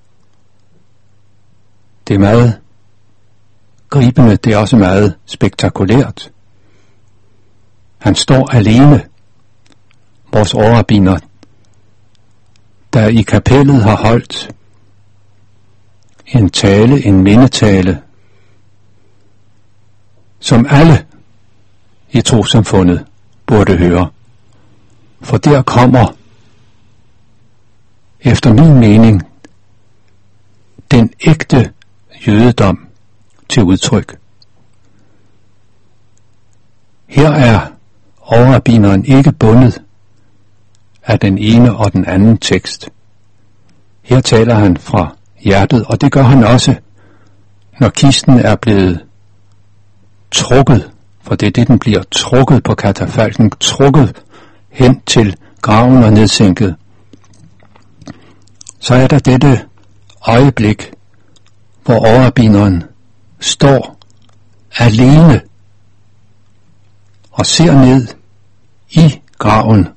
Speaker 3: Det er meget gribende, det er også meget spektakulært. Han står alene, vores overrabbiner, der i kapellet har holdt en tale, en mindetale, som alle i trossamfundet burde høre. For der kommer, efter min mening, den ægte jødedom til udtryk. Her er overrabbineren ikke bundet af den ene og den anden tekst. Her taler han fra hjertet, og det gør han også, når kisten er blevet trukket, for det er det, den bliver trukket på katafalken, trukket hen til graven og nedsænket. Så er der dette øjeblik, hvor overrabbineren står alene og ser ned i graven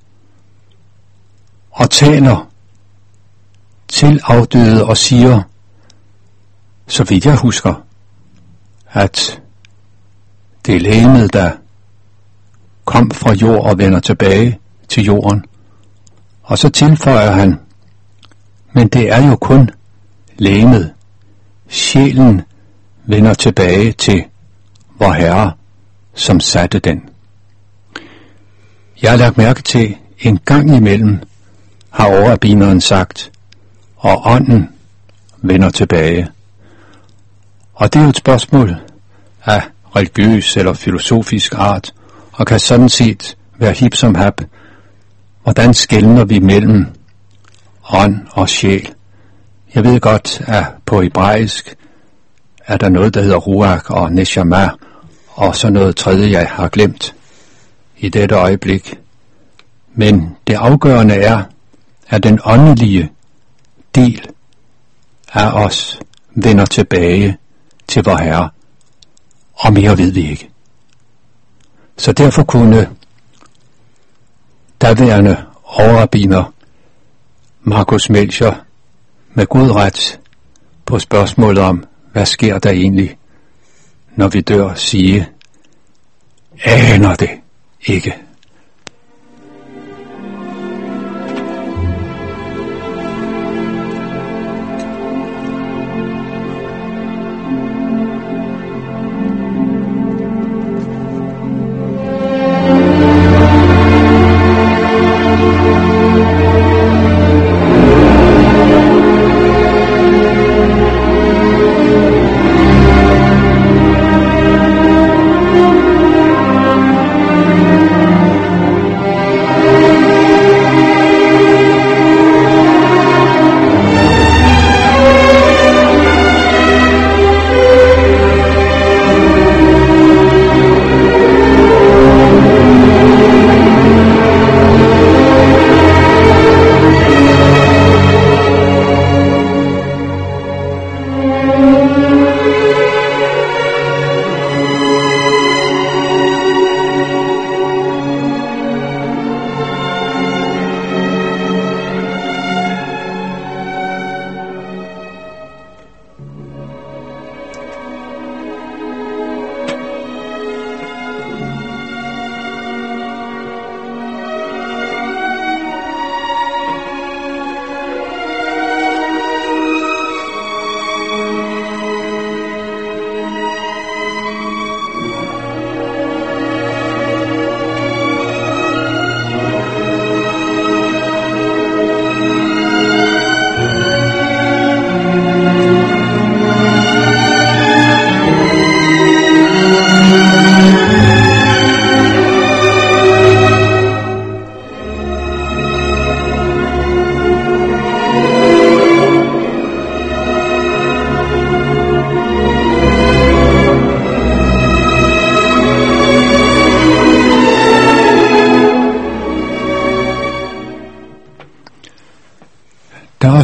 Speaker 3: og taler til afdøde og siger, så vidt jeg husker, at det er legemet, der kom fra jord og vender tilbage til jorden. Og så tilføjer han, men det er jo kun legemet. Sjælen vender tilbage til vor Herre, som satte den. Jeg har lagt mærke til, en gang imellem har overrabbineren sagt, og ånden vender tilbage. Og det er jo et spørgsmål af religiøs eller filosofisk art, og kan sådan set være hip som hap. Hvordan skelner vi mellem ånd og sjæl? Jeg ved godt, at på hebraisk er der noget, der hedder ruach og neshama, og så noget tredje, jeg har glemt i dette øjeblik. Men det afgørende er, at den åndelige del af os vender tilbage til vor Herre, og mere ved vi ikke. Så derfor kunne daværende overrabbiner Marcus Melchior med god ret på spørgsmålet om, hvad sker der egentlig, når vi dør, sige, aner det ikke.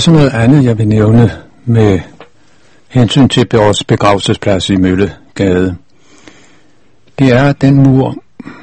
Speaker 3: også noget andet, jeg vil nævne med hensyn til vores begravelsesplads i Møllegade. Det er den mur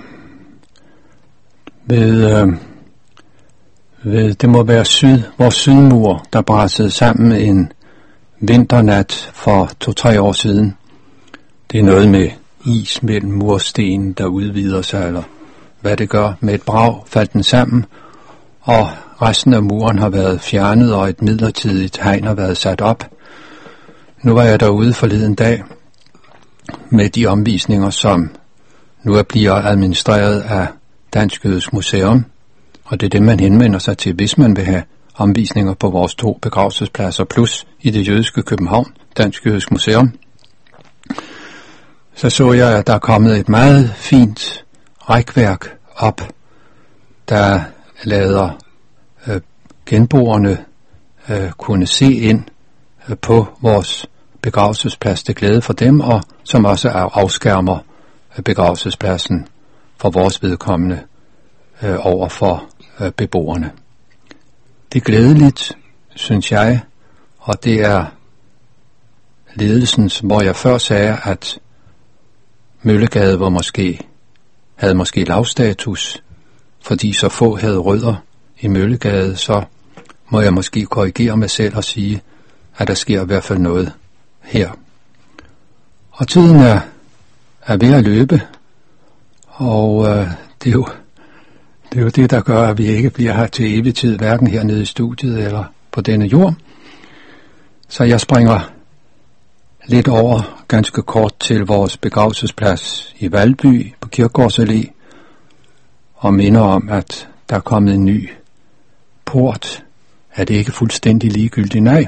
Speaker 3: ved det må være vores sydmur, der brassede sammen en vinternat for 2-3 år siden. Det er noget med is mellem murstenen, der udvider sig, eller hvad det gør. Med et brag faldt den sammen, og resten af muren har været fjernet, og et midlertidigt hegn har været sat op. Nu var jeg derude forleden dag med de omvisninger, som nu bliver administreret af Dansk Jødisk Museum, og det er det, man henvender sig til, hvis man vil have omvisninger på vores 2 begravelsespladser, plus i det jødiske København, Dansk Jødisk Museum. Så jeg, at der er kommet et meget fint rækværk op, der lader genboerne kunne se ind på vores begravelsesplads til glæde for dem, og som også afskærmer begravelsespladsen for vores vedkommende over for beboerne. Det er glædeligt, synes jeg, og det er ledelsens, hvor jeg før sagde, at Møllegade havde måske lavstatus, fordi så få havde rødder i Møllegade, så må jeg måske korrigere mig selv og sige, at der sker i hvert fald noget her. Og tiden er ved at løbe, og det er jo det, der gør, at vi ikke bliver her til evig tid, hverken hernede i studiet eller på denne jord. Så jeg springer lidt over ganske kort til vores begravelsesplads i Valby på Kirkegårds Allé, og minder om, at der er kommet en ny port. Er det ikke fuldstændig ligegyldigt? Nej.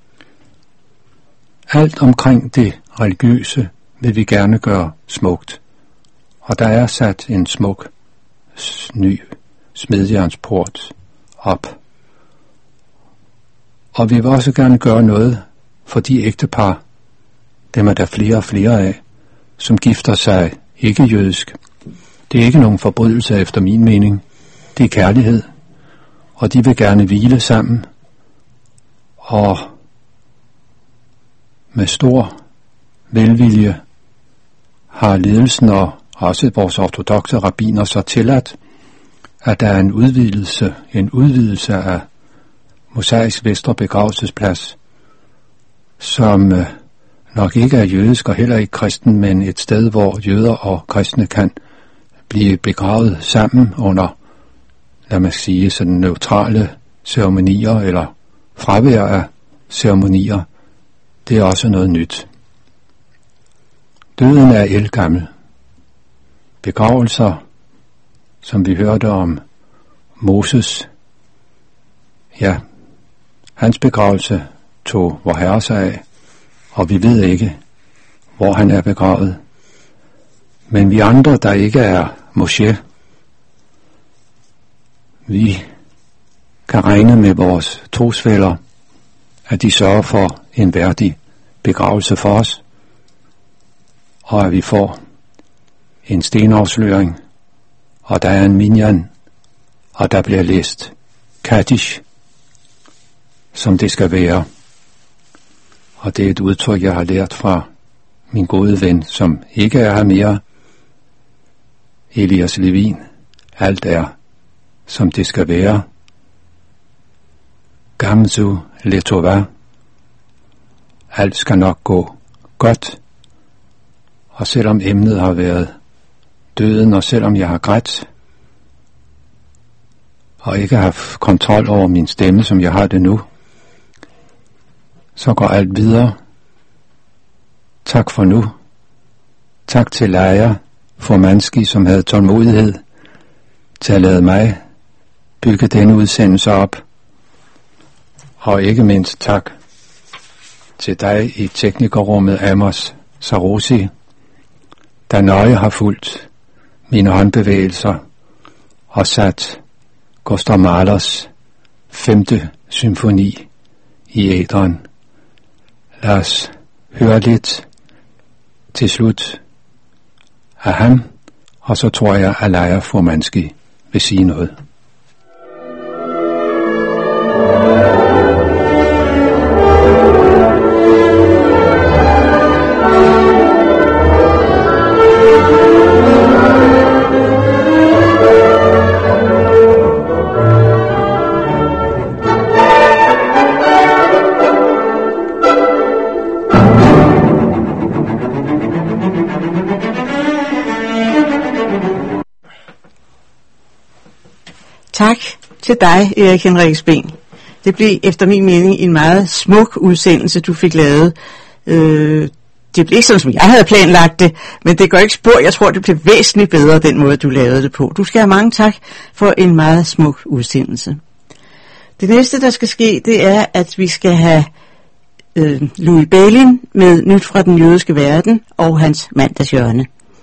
Speaker 3: Alt omkring det religiøse vil vi gerne gøre smukt. Og der er sat en smuk ny smedjernsport op. Og vi vil også gerne gøre noget for de ægtepar, dem er der flere og flere af, som gifter sig ikke jødisk. Det er ikke nogen forbrydelse efter min mening. Det er kærlighed. Og de vil gerne hvile sammen. Og med stor velvilje har ledelsen og også vores ortodokse rabbiner så tilladt, at der er en udvidelse af Mosaisk Vestre Begravelsesplads, som nok ikke er jødisk og heller ikke kristen, men et sted, hvor jøder og kristne kan blive begravet sammen under, lad mig sige, sådan neutrale ceremonier eller fravær af ceremonier. Det er også noget nyt. Døden er ældgammel. Begravelser, som vi hørte om Moses, ja, hans begravelse tog vor Herre sig af, og vi ved ikke, hvor han er begravet. Men vi andre, der ikke er Moshe, vi kan regne med vores trosfæller, at de sørger for en værdig begravelse for os, og at vi får en stenafsløring, og der er en minyan, og der bliver læst Kaddish, som det skal være. Og det er et udtryk, jeg har lært fra min gode ven, som ikke er her mere, Elias Levin. Alt er, som det skal være. Gamzu letova. Alt skal nok gå godt. Og selvom emnet har været døden, og selvom jeg har grædt, og ikke har haft kontrol over min stemme, som jeg har det nu, så går alt videre. Tak for nu. Tak til Leia Formanski, som havde tålmodighed til at lade mig bygge denne udsendelse op. Og ikke mindst tak til dig i teknikerrummet, Amos Sarosi, der nøje har fulgt mine håndbevægelser og sat Gustav Mahlers 5. symfoni i æteren. Lad os høre lidt til slut af ham, og så tror jeg, at Leia Formanski vil sige noget.
Speaker 1: Tak til dig, Erik Henrik Speng. Det blev efter min mening en meget smuk udsendelse, du fik lavet. Det blev ikke sådan, som jeg havde planlagt det, men det går ikke spor. Jeg tror, det blev væsentligt bedre, den måde, du lavede det på. Du skal have mange tak for en meget smuk udsendelse. Det næste, der skal ske, det er, at vi skal have Louis Balin med Nyt fra den jødiske verden og hans mandagshjørne.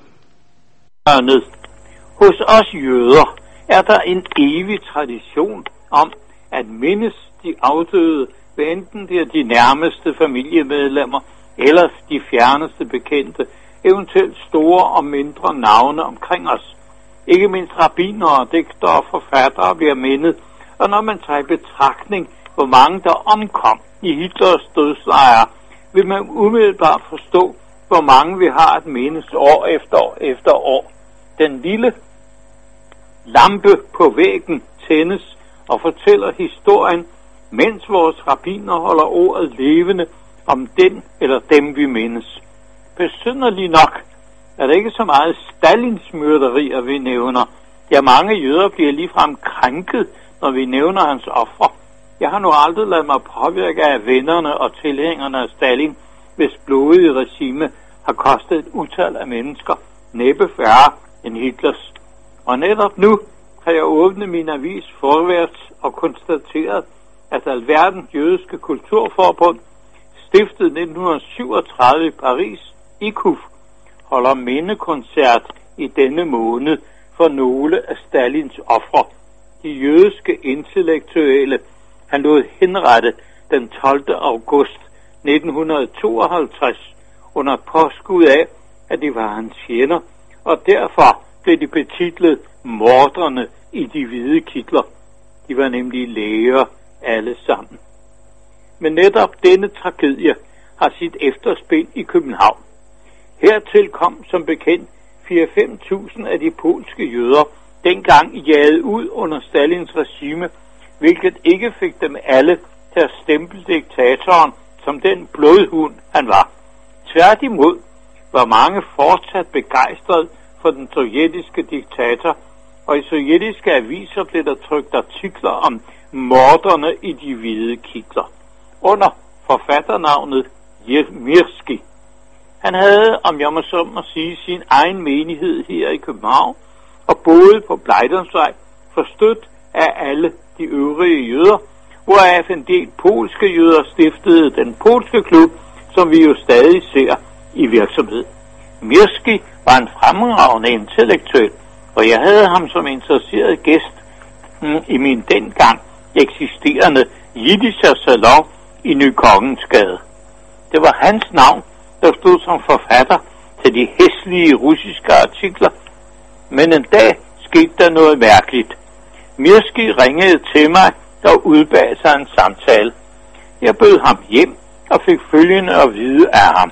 Speaker 4: Hos os jøder er der en evig tradition om at mindes de afdøde, hvad enten det er de nærmeste familiemedlemmer eller de fjerneste bekendte, eventuelt store og mindre navne omkring os. Ikke mindst rabbinere, digtere og forfattere bliver mindet, og når man tager i betragtning, hvor mange der omkom i Hitlers dødslejre, vil man umiddelbart forstå, hvor mange vi har at mindes år efter år. Den lille lampe på væggen tændes og fortæller historien, mens vores rabbiner holder ordet levende om den eller dem vi mindes. Besynderligt nok er det ikke så meget Stalins myrderier vi nævner. Ja, mange jøder bliver ligefrem krænket, når vi nævner hans ofre. Jeg har nu aldrig ladet mig påvirke af vennerne og tilhængerne af Stalin, hvis blodige regime har kostet et utal af mennesker, næppe færre end Hitlers. Og netop nu har jeg åbnet min avis forværts og konstateret, at Alverdens Jødiske Kulturforbund, stiftet 1937 i Paris, IKUF, holder mindekoncert i denne måned for nogle af Stalins ofre. De jødiske intellektuelle han lod henrette den 12. august 1952 under påskud af, at de var hans fjender, og derfor blev de betitlet morderne i de hvide kitler. De var nemlig læger alle sammen. Men netop denne tragedie har sit efterspil i København. Hertil kom som bekendt 4-5.000 af de polske jøder, dengang jaget ud under Stalins regime, hvilket ikke fik dem alle til at stemple diktatoren som den blodhund han var. Tværtimod var mange fortsat begejstret for den sovjetiske diktator, og i sovjetiske aviser blev der trykt artikler om morderne i de hvide kitler under forfatternavnet Mirski. Han havde, om jeg må så må sige, sin egen menighed her i København og boede på Blejdomsvej, forstødt af alle de øvrige jøder, hvoraf en del polske jøder stiftede den polske klub, som vi jo stadig ser i virksomhed. Mirski var en fremragende intellektuel, og jeg havde ham som interesseret gæst i min dengang eksisterende jiddischer salon i Ny Kongensgade. Det var hans navn, der stod som forfatter til de hæslige russiske artikler, men en dag skete der noget mærkeligt. Mirski ringede til mig og udbad sig en samtale. Jeg bød ham hjem og fik følgende at vide af ham.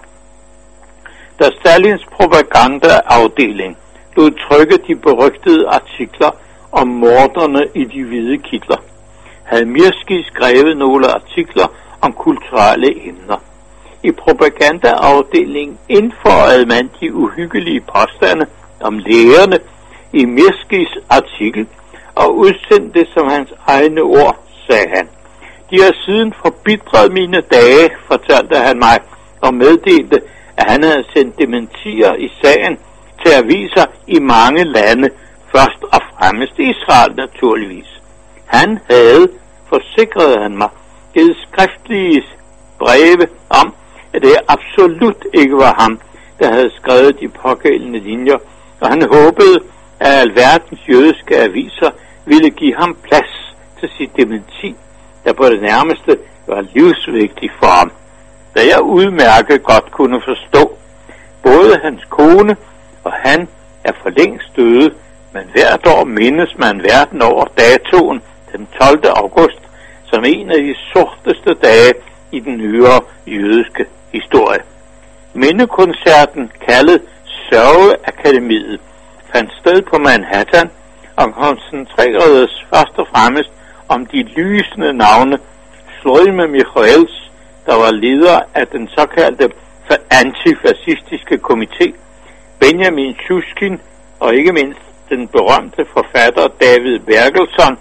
Speaker 4: Da Stalins propagandaafdeling lod trykke de berygtede artikler om morderne i de hvide kitler, havde Mirski skrevet nogle artikler om kulturelle emner. I propagandaafdelingen indføjede man de uhyggelige påstande om lægerne i Mirskis artikel og udsendte det som hans egne ord, sagde han. De har siden forbitret mine dage, fortalte han mig, og meddelte, at han havde sendt dementier i sagen til aviser i mange lande, først og fremmest Israel naturligvis. Han havde, forsikrede han mig, givet skriftlige breve om, at det absolut ikke var ham, der havde skrevet de pågældende linjer, og han håbede, at alverdens jødiske aviser ville give ham plads til sit dementi, der på det nærmeste var livsvigtigt for ham. Da jeg udmærket godt kunne forstå, både hans kone og han er for længst døde, men hvert år mindes man verden over datoen den 12. august som en af de sorteste dage i den nyere jødiske historie. Mindekoncerten, kaldet Sørgeakademiet, fandt sted på Manhattan og koncentreredes først og fremmest om de lysende navne Shlomo Michaels, der var leder af den såkaldte antifascistiske komité, Benjamin Shushkin og ikke mindst den berømte forfatter David Bergelson,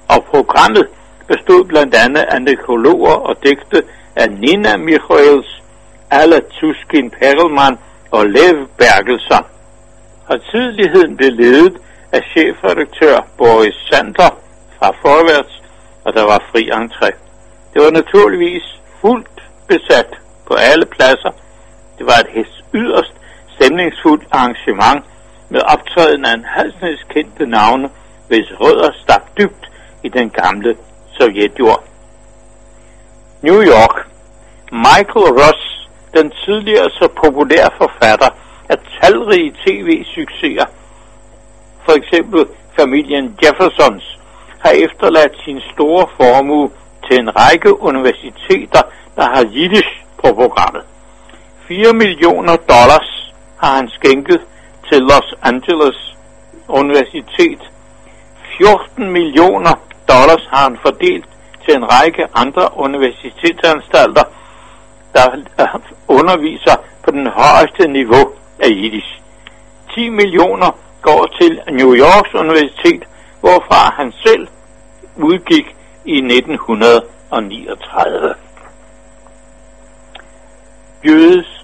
Speaker 4: og programmet bestod blandt andet af nekrologer og digte af Nina Michaels, Alla Tuskin Perelman og Lev Bergelsen. Højtideligheden blev ledet af chefredaktør Boris Sander fra Forwärts, og der var fri entré. Det var naturligvis fuldt besat på alle pladser. Det var et yderst stemningsfuldt arrangement med optræden af en halsnæs kendte navne, hvis rødder stak dybt i den gamle Sovjetjord. New York. Michael Ross, den tidligere så populære forfatter af talrige tv-succeser, for eksempel familien Jeffersons, har efterladt sin store formue til en række universiteter, der har Yiddish på programmet. $4 millioner har han skænket til Los Angeles Universitet. 14 millioner har han fordelt til en række andre universitetsanstalter, der underviser på den højeste niveau af Yiddish. 10 millioner går til New Yorks Universitet, hvorfra han selv udgik i 1939. Jødes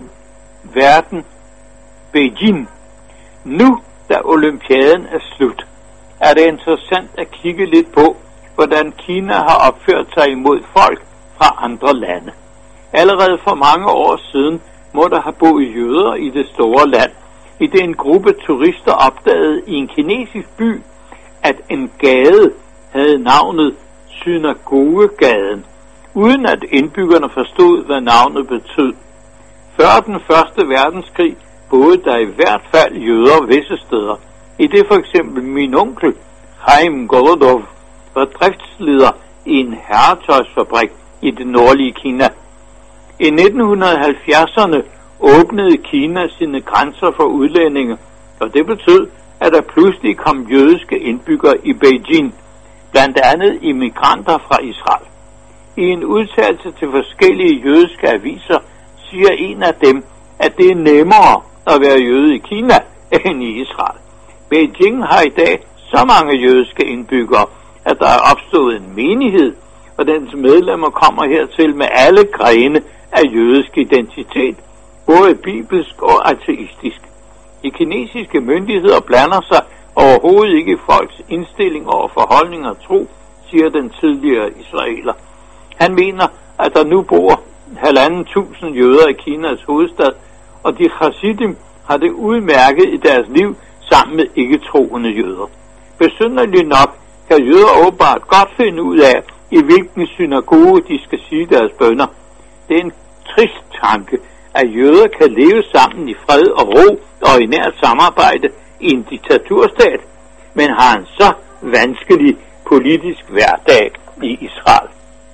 Speaker 4: verden, Beijing. Nu, da olympiaden er slut, er det interessant at kigge lidt på, hvordan Kina har opført sig imod folk fra andre lande. Allerede for mange år siden må der have boet jøder i det store land, i det en gruppe turister opdagede i en kinesisk by, at en gade havde navnet Synagogegaden, uden at indbyggerne forstod, hvad navnet betød. Før den første verdenskrig boede der i hvert fald jøder visse steder, i det for eksempel min onkel, Chaim Golodov, var driftsleder i en herretøjsfabrik i det nordlige Kina. I 1970'erne åbnede Kina sine grænser for udlændinge, og det betød, at der pludselig kom jødiske indbyggere i Beijing, blandt andet immigranter fra Israel. I en udtalelse til forskellige jødiske aviser siger en af dem, at det er nemmere at være jøde i Kina end i Israel. Beijing har i dag så mange jødiske indbyggere, at der er opstået en menighed, og dens medlemmer kommer hertil med alle grene af jødisk identitet, både bibelsk og ateistisk. De kinesiske myndigheder blander sig overhovedet ikke i folks indstilling over forholdning og tro, siger den tidligere israeler. Han mener, at der nu bor 1.500 jøder i Kinas hovedstad, og de chassidim har det udmærket i deres liv sammen med ikke-troende jøder. Besynderligt nok kan jøder åbenbart godt finde ud af, i hvilken synagoge de skal sige deres bønner. Det er en trist tanke, at jøder kan leve sammen i fred og ro og i nært samarbejde i en diktaturstat, men har en så vanskelig politisk hverdag i Israel.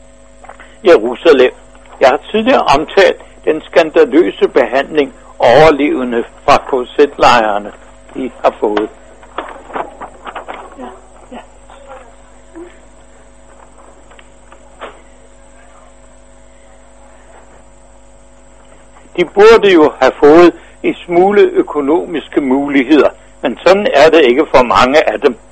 Speaker 4: Jerusalem. Jeg har tidligere omtalt den skandaløse behandling overlevende fra KZ-lejrene, de har fået. De burde jo have fået en smule økonomiske muligheder, men sådan er det ikke for mange af dem.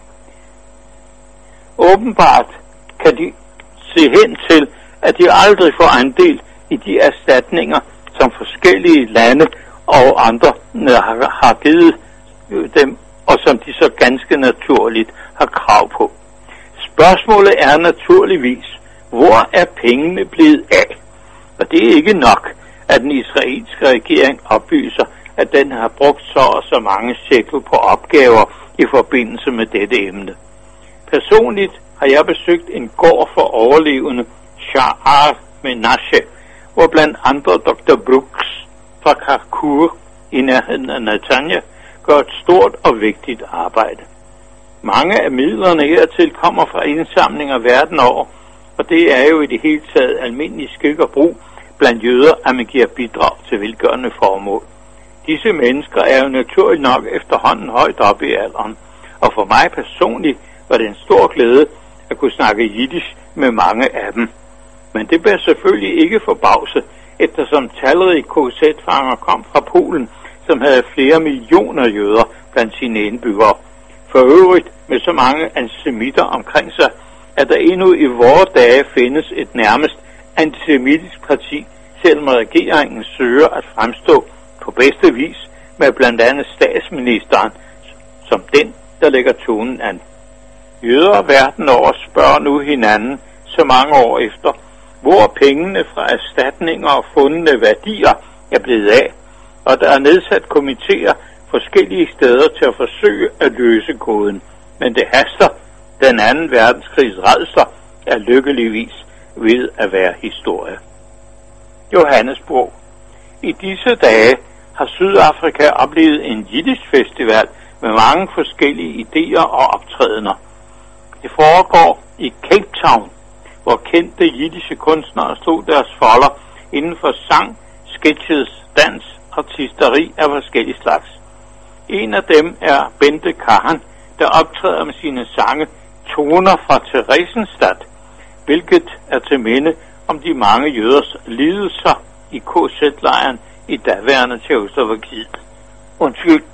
Speaker 4: Åbenbart kan de se hen til, at de aldrig får andel i de erstatninger, som forskellige lande og andre har givet dem, og som de så ganske naturligt har krav på. Spørgsmålet er naturligvis, hvor er pengene blevet af? Og det er ikke nok, at den israelske regering oplyser, at den har brugt så mange shekel på opgaver i forbindelse med dette emne. Personligt har jeg besøgt en gård for overlevende, Sha'ar Menashe, hvor blandt andre Dr. Brooks fra Karkur i nærheden af Netanya gør et stort og vigtigt arbejde. Mange af midlerne hertil kommer fra indsamlinger verden over, og det er jo i det hele taget almindelig skik og brug blandt jøder, at man giver bidrag til velgørende formål. Disse mennesker er jo naturligt nok efterhånden højt op i alderen, og for mig personligt var det en stor glæde at kunne snakke jiddisch med mange af dem. Men det bør selvfølgelig ikke forbavse, eftersom talrige KZ-fanger kom fra Polen, som havde flere millioner jøder blandt sine indbyggere. For øvrigt med så mange antisemitter omkring sig, at der endnu i vore dage findes et nærmest antisemitisk parti, selvom regeringen søger at fremstå på bedste vis med blandt andet statsministeren som den, der lægger tonen an. Jøder verden over spørger nu hinanden så mange år efter, hvor pengene fra erstatninger og fundne værdier er blevet af, og der er nedsat komitéer forskellige steder til at forsøge at løse koden. Men det haster. Den anden verdenskrigs rædsler er lykkeligvis ved at være historie. Johannesburg. I disse dage har Sydafrika oplevet en Jiddisch festival med mange forskellige idéer og optrædener. Det foregår i Cape Town, hvor kendte jiddische kunstnere stod deres folder inden for sang, sketches, dans og artisteri af forskellige slags. En af dem er Bente Kahan, der optræder med sine sange Toner fra Theresienstadt, hvilket er til minde om de mange jøders lidelser i KZ-lejren i daværende Tjekkoslovakiet. Undskyld.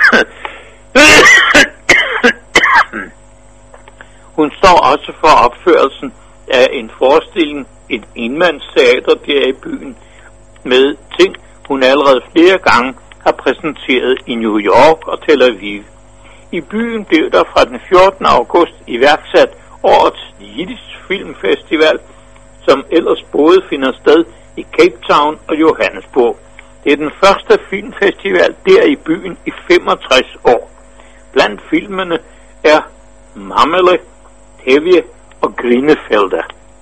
Speaker 4: Hun står også for opførelsen af en forestilling, et enmandsteater der i byen, med ting, hun allerede flere gange har præsenteret i New York og Tel Aviv. I byen blev der fra den 14. august iværksat årets Jiddisch Filmfestival, som ellers både finder sted i Cape Town og Johannesburg. Det er den første filmfestival der i byen i 65 år. Blandt filmene er Mamele, Tevye og Grinefelder.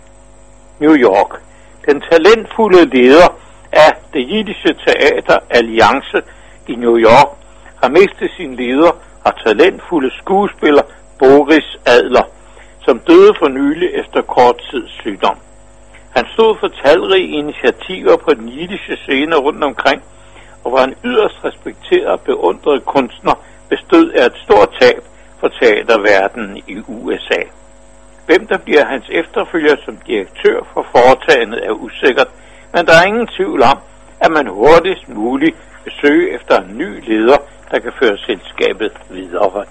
Speaker 4: New York. Den talentfulde leder af det jiddische teater Alliance i New York har mistet sin leder og talentfulde skuespiller Boris Adler, som døde for nylig efter kort tids sygdom. Han stod for talrige initiativer på den jiddische scene rundt omkring, og var en yderst respekteret og beundret kunstner, bestød af et stort tab for teaterverdenen i USA. Hvem der bliver hans efterfølger som direktør for foretagendet er usikkert, men der er ingen tvivl om, at man hurtigst muligt vil søge efter en ny leder, der kan føre selskabet videre.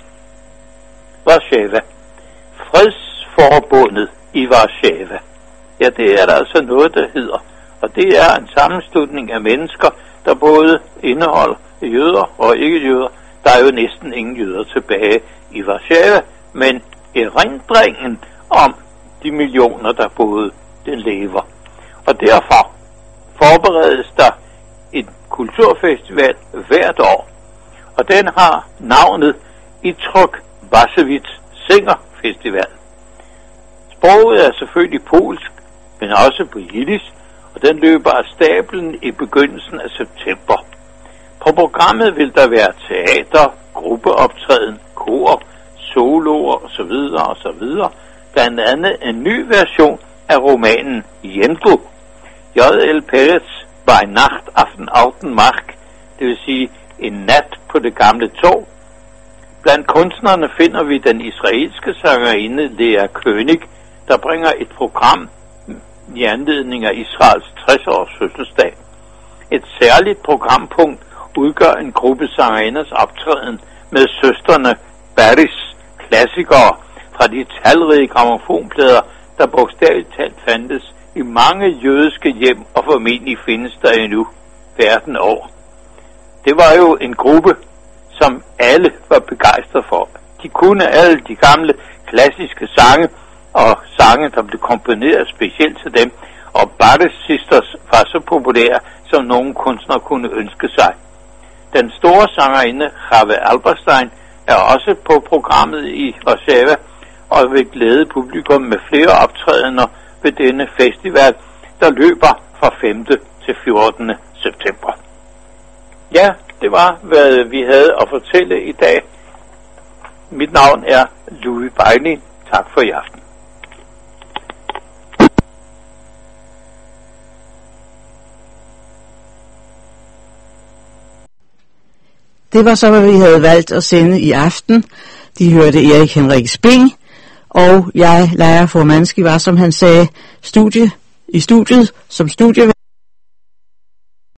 Speaker 4: Warszawa. Fredsforbundet i Warszawa. Ja, det er der altså noget, der hedder. Og det er en sammenslutning af mennesker, der både indeholder jøder og ikke-jøder. Der er jo næsten ingen jøder tilbage i Warszawa, men erindringen om de millioner, der boede, den lever. Og derfor forberedes der en kulturfestival hvert år. Og den har navnet Itrok Basevitz Singer Festival. Sproget er selvfølgelig polsk, men også på jiddisch, og den løber af stablen i begyndelsen af september. På programmet vil der være teater, gruppeoptræden, kor, soloer osv. Blandt andet en ny version af romanen Jendel, J.L. Peretz Bei Nacht auf den Alten Markt, det vil sige en nat på det gamle tog. Blandt kunstnerne finder vi den israelske sangerinde Lea König, der bringer et program i anledning af Israels 60-års fødselsdag. Et særligt programpunkt udgør en gruppe sangerinders optræden med søstrene Barrys klassikere fra de talrige grammofonplader, der bogstaveligt talt fandtes i mange jødiske hjem og formentlig findes der endnu verden over. Det var jo en gruppe, som alle var begejstrede for. De kunne alle de gamle klassiske sange og sange, der blev komponeret specielt til dem, og Barrys Sisters var så populære, som nogen kunstnere kunne ønske sig. Den store sangerinde Chave Alberstein er også på programmet i Warszawa og vil glæde publikum med flere optrædener ved denne festival, der løber fra 5. til 14. september. Ja, det var, hvad vi havde at fortælle i dag. Mit navn er Louis Bailey. Tak for i aften.
Speaker 1: Det var så, hvad vi havde valgt at sende i aften. De hørte Erik Henrik Sping, og jeg, Leia Formanski, var, som han sagde, i studiet som studievært.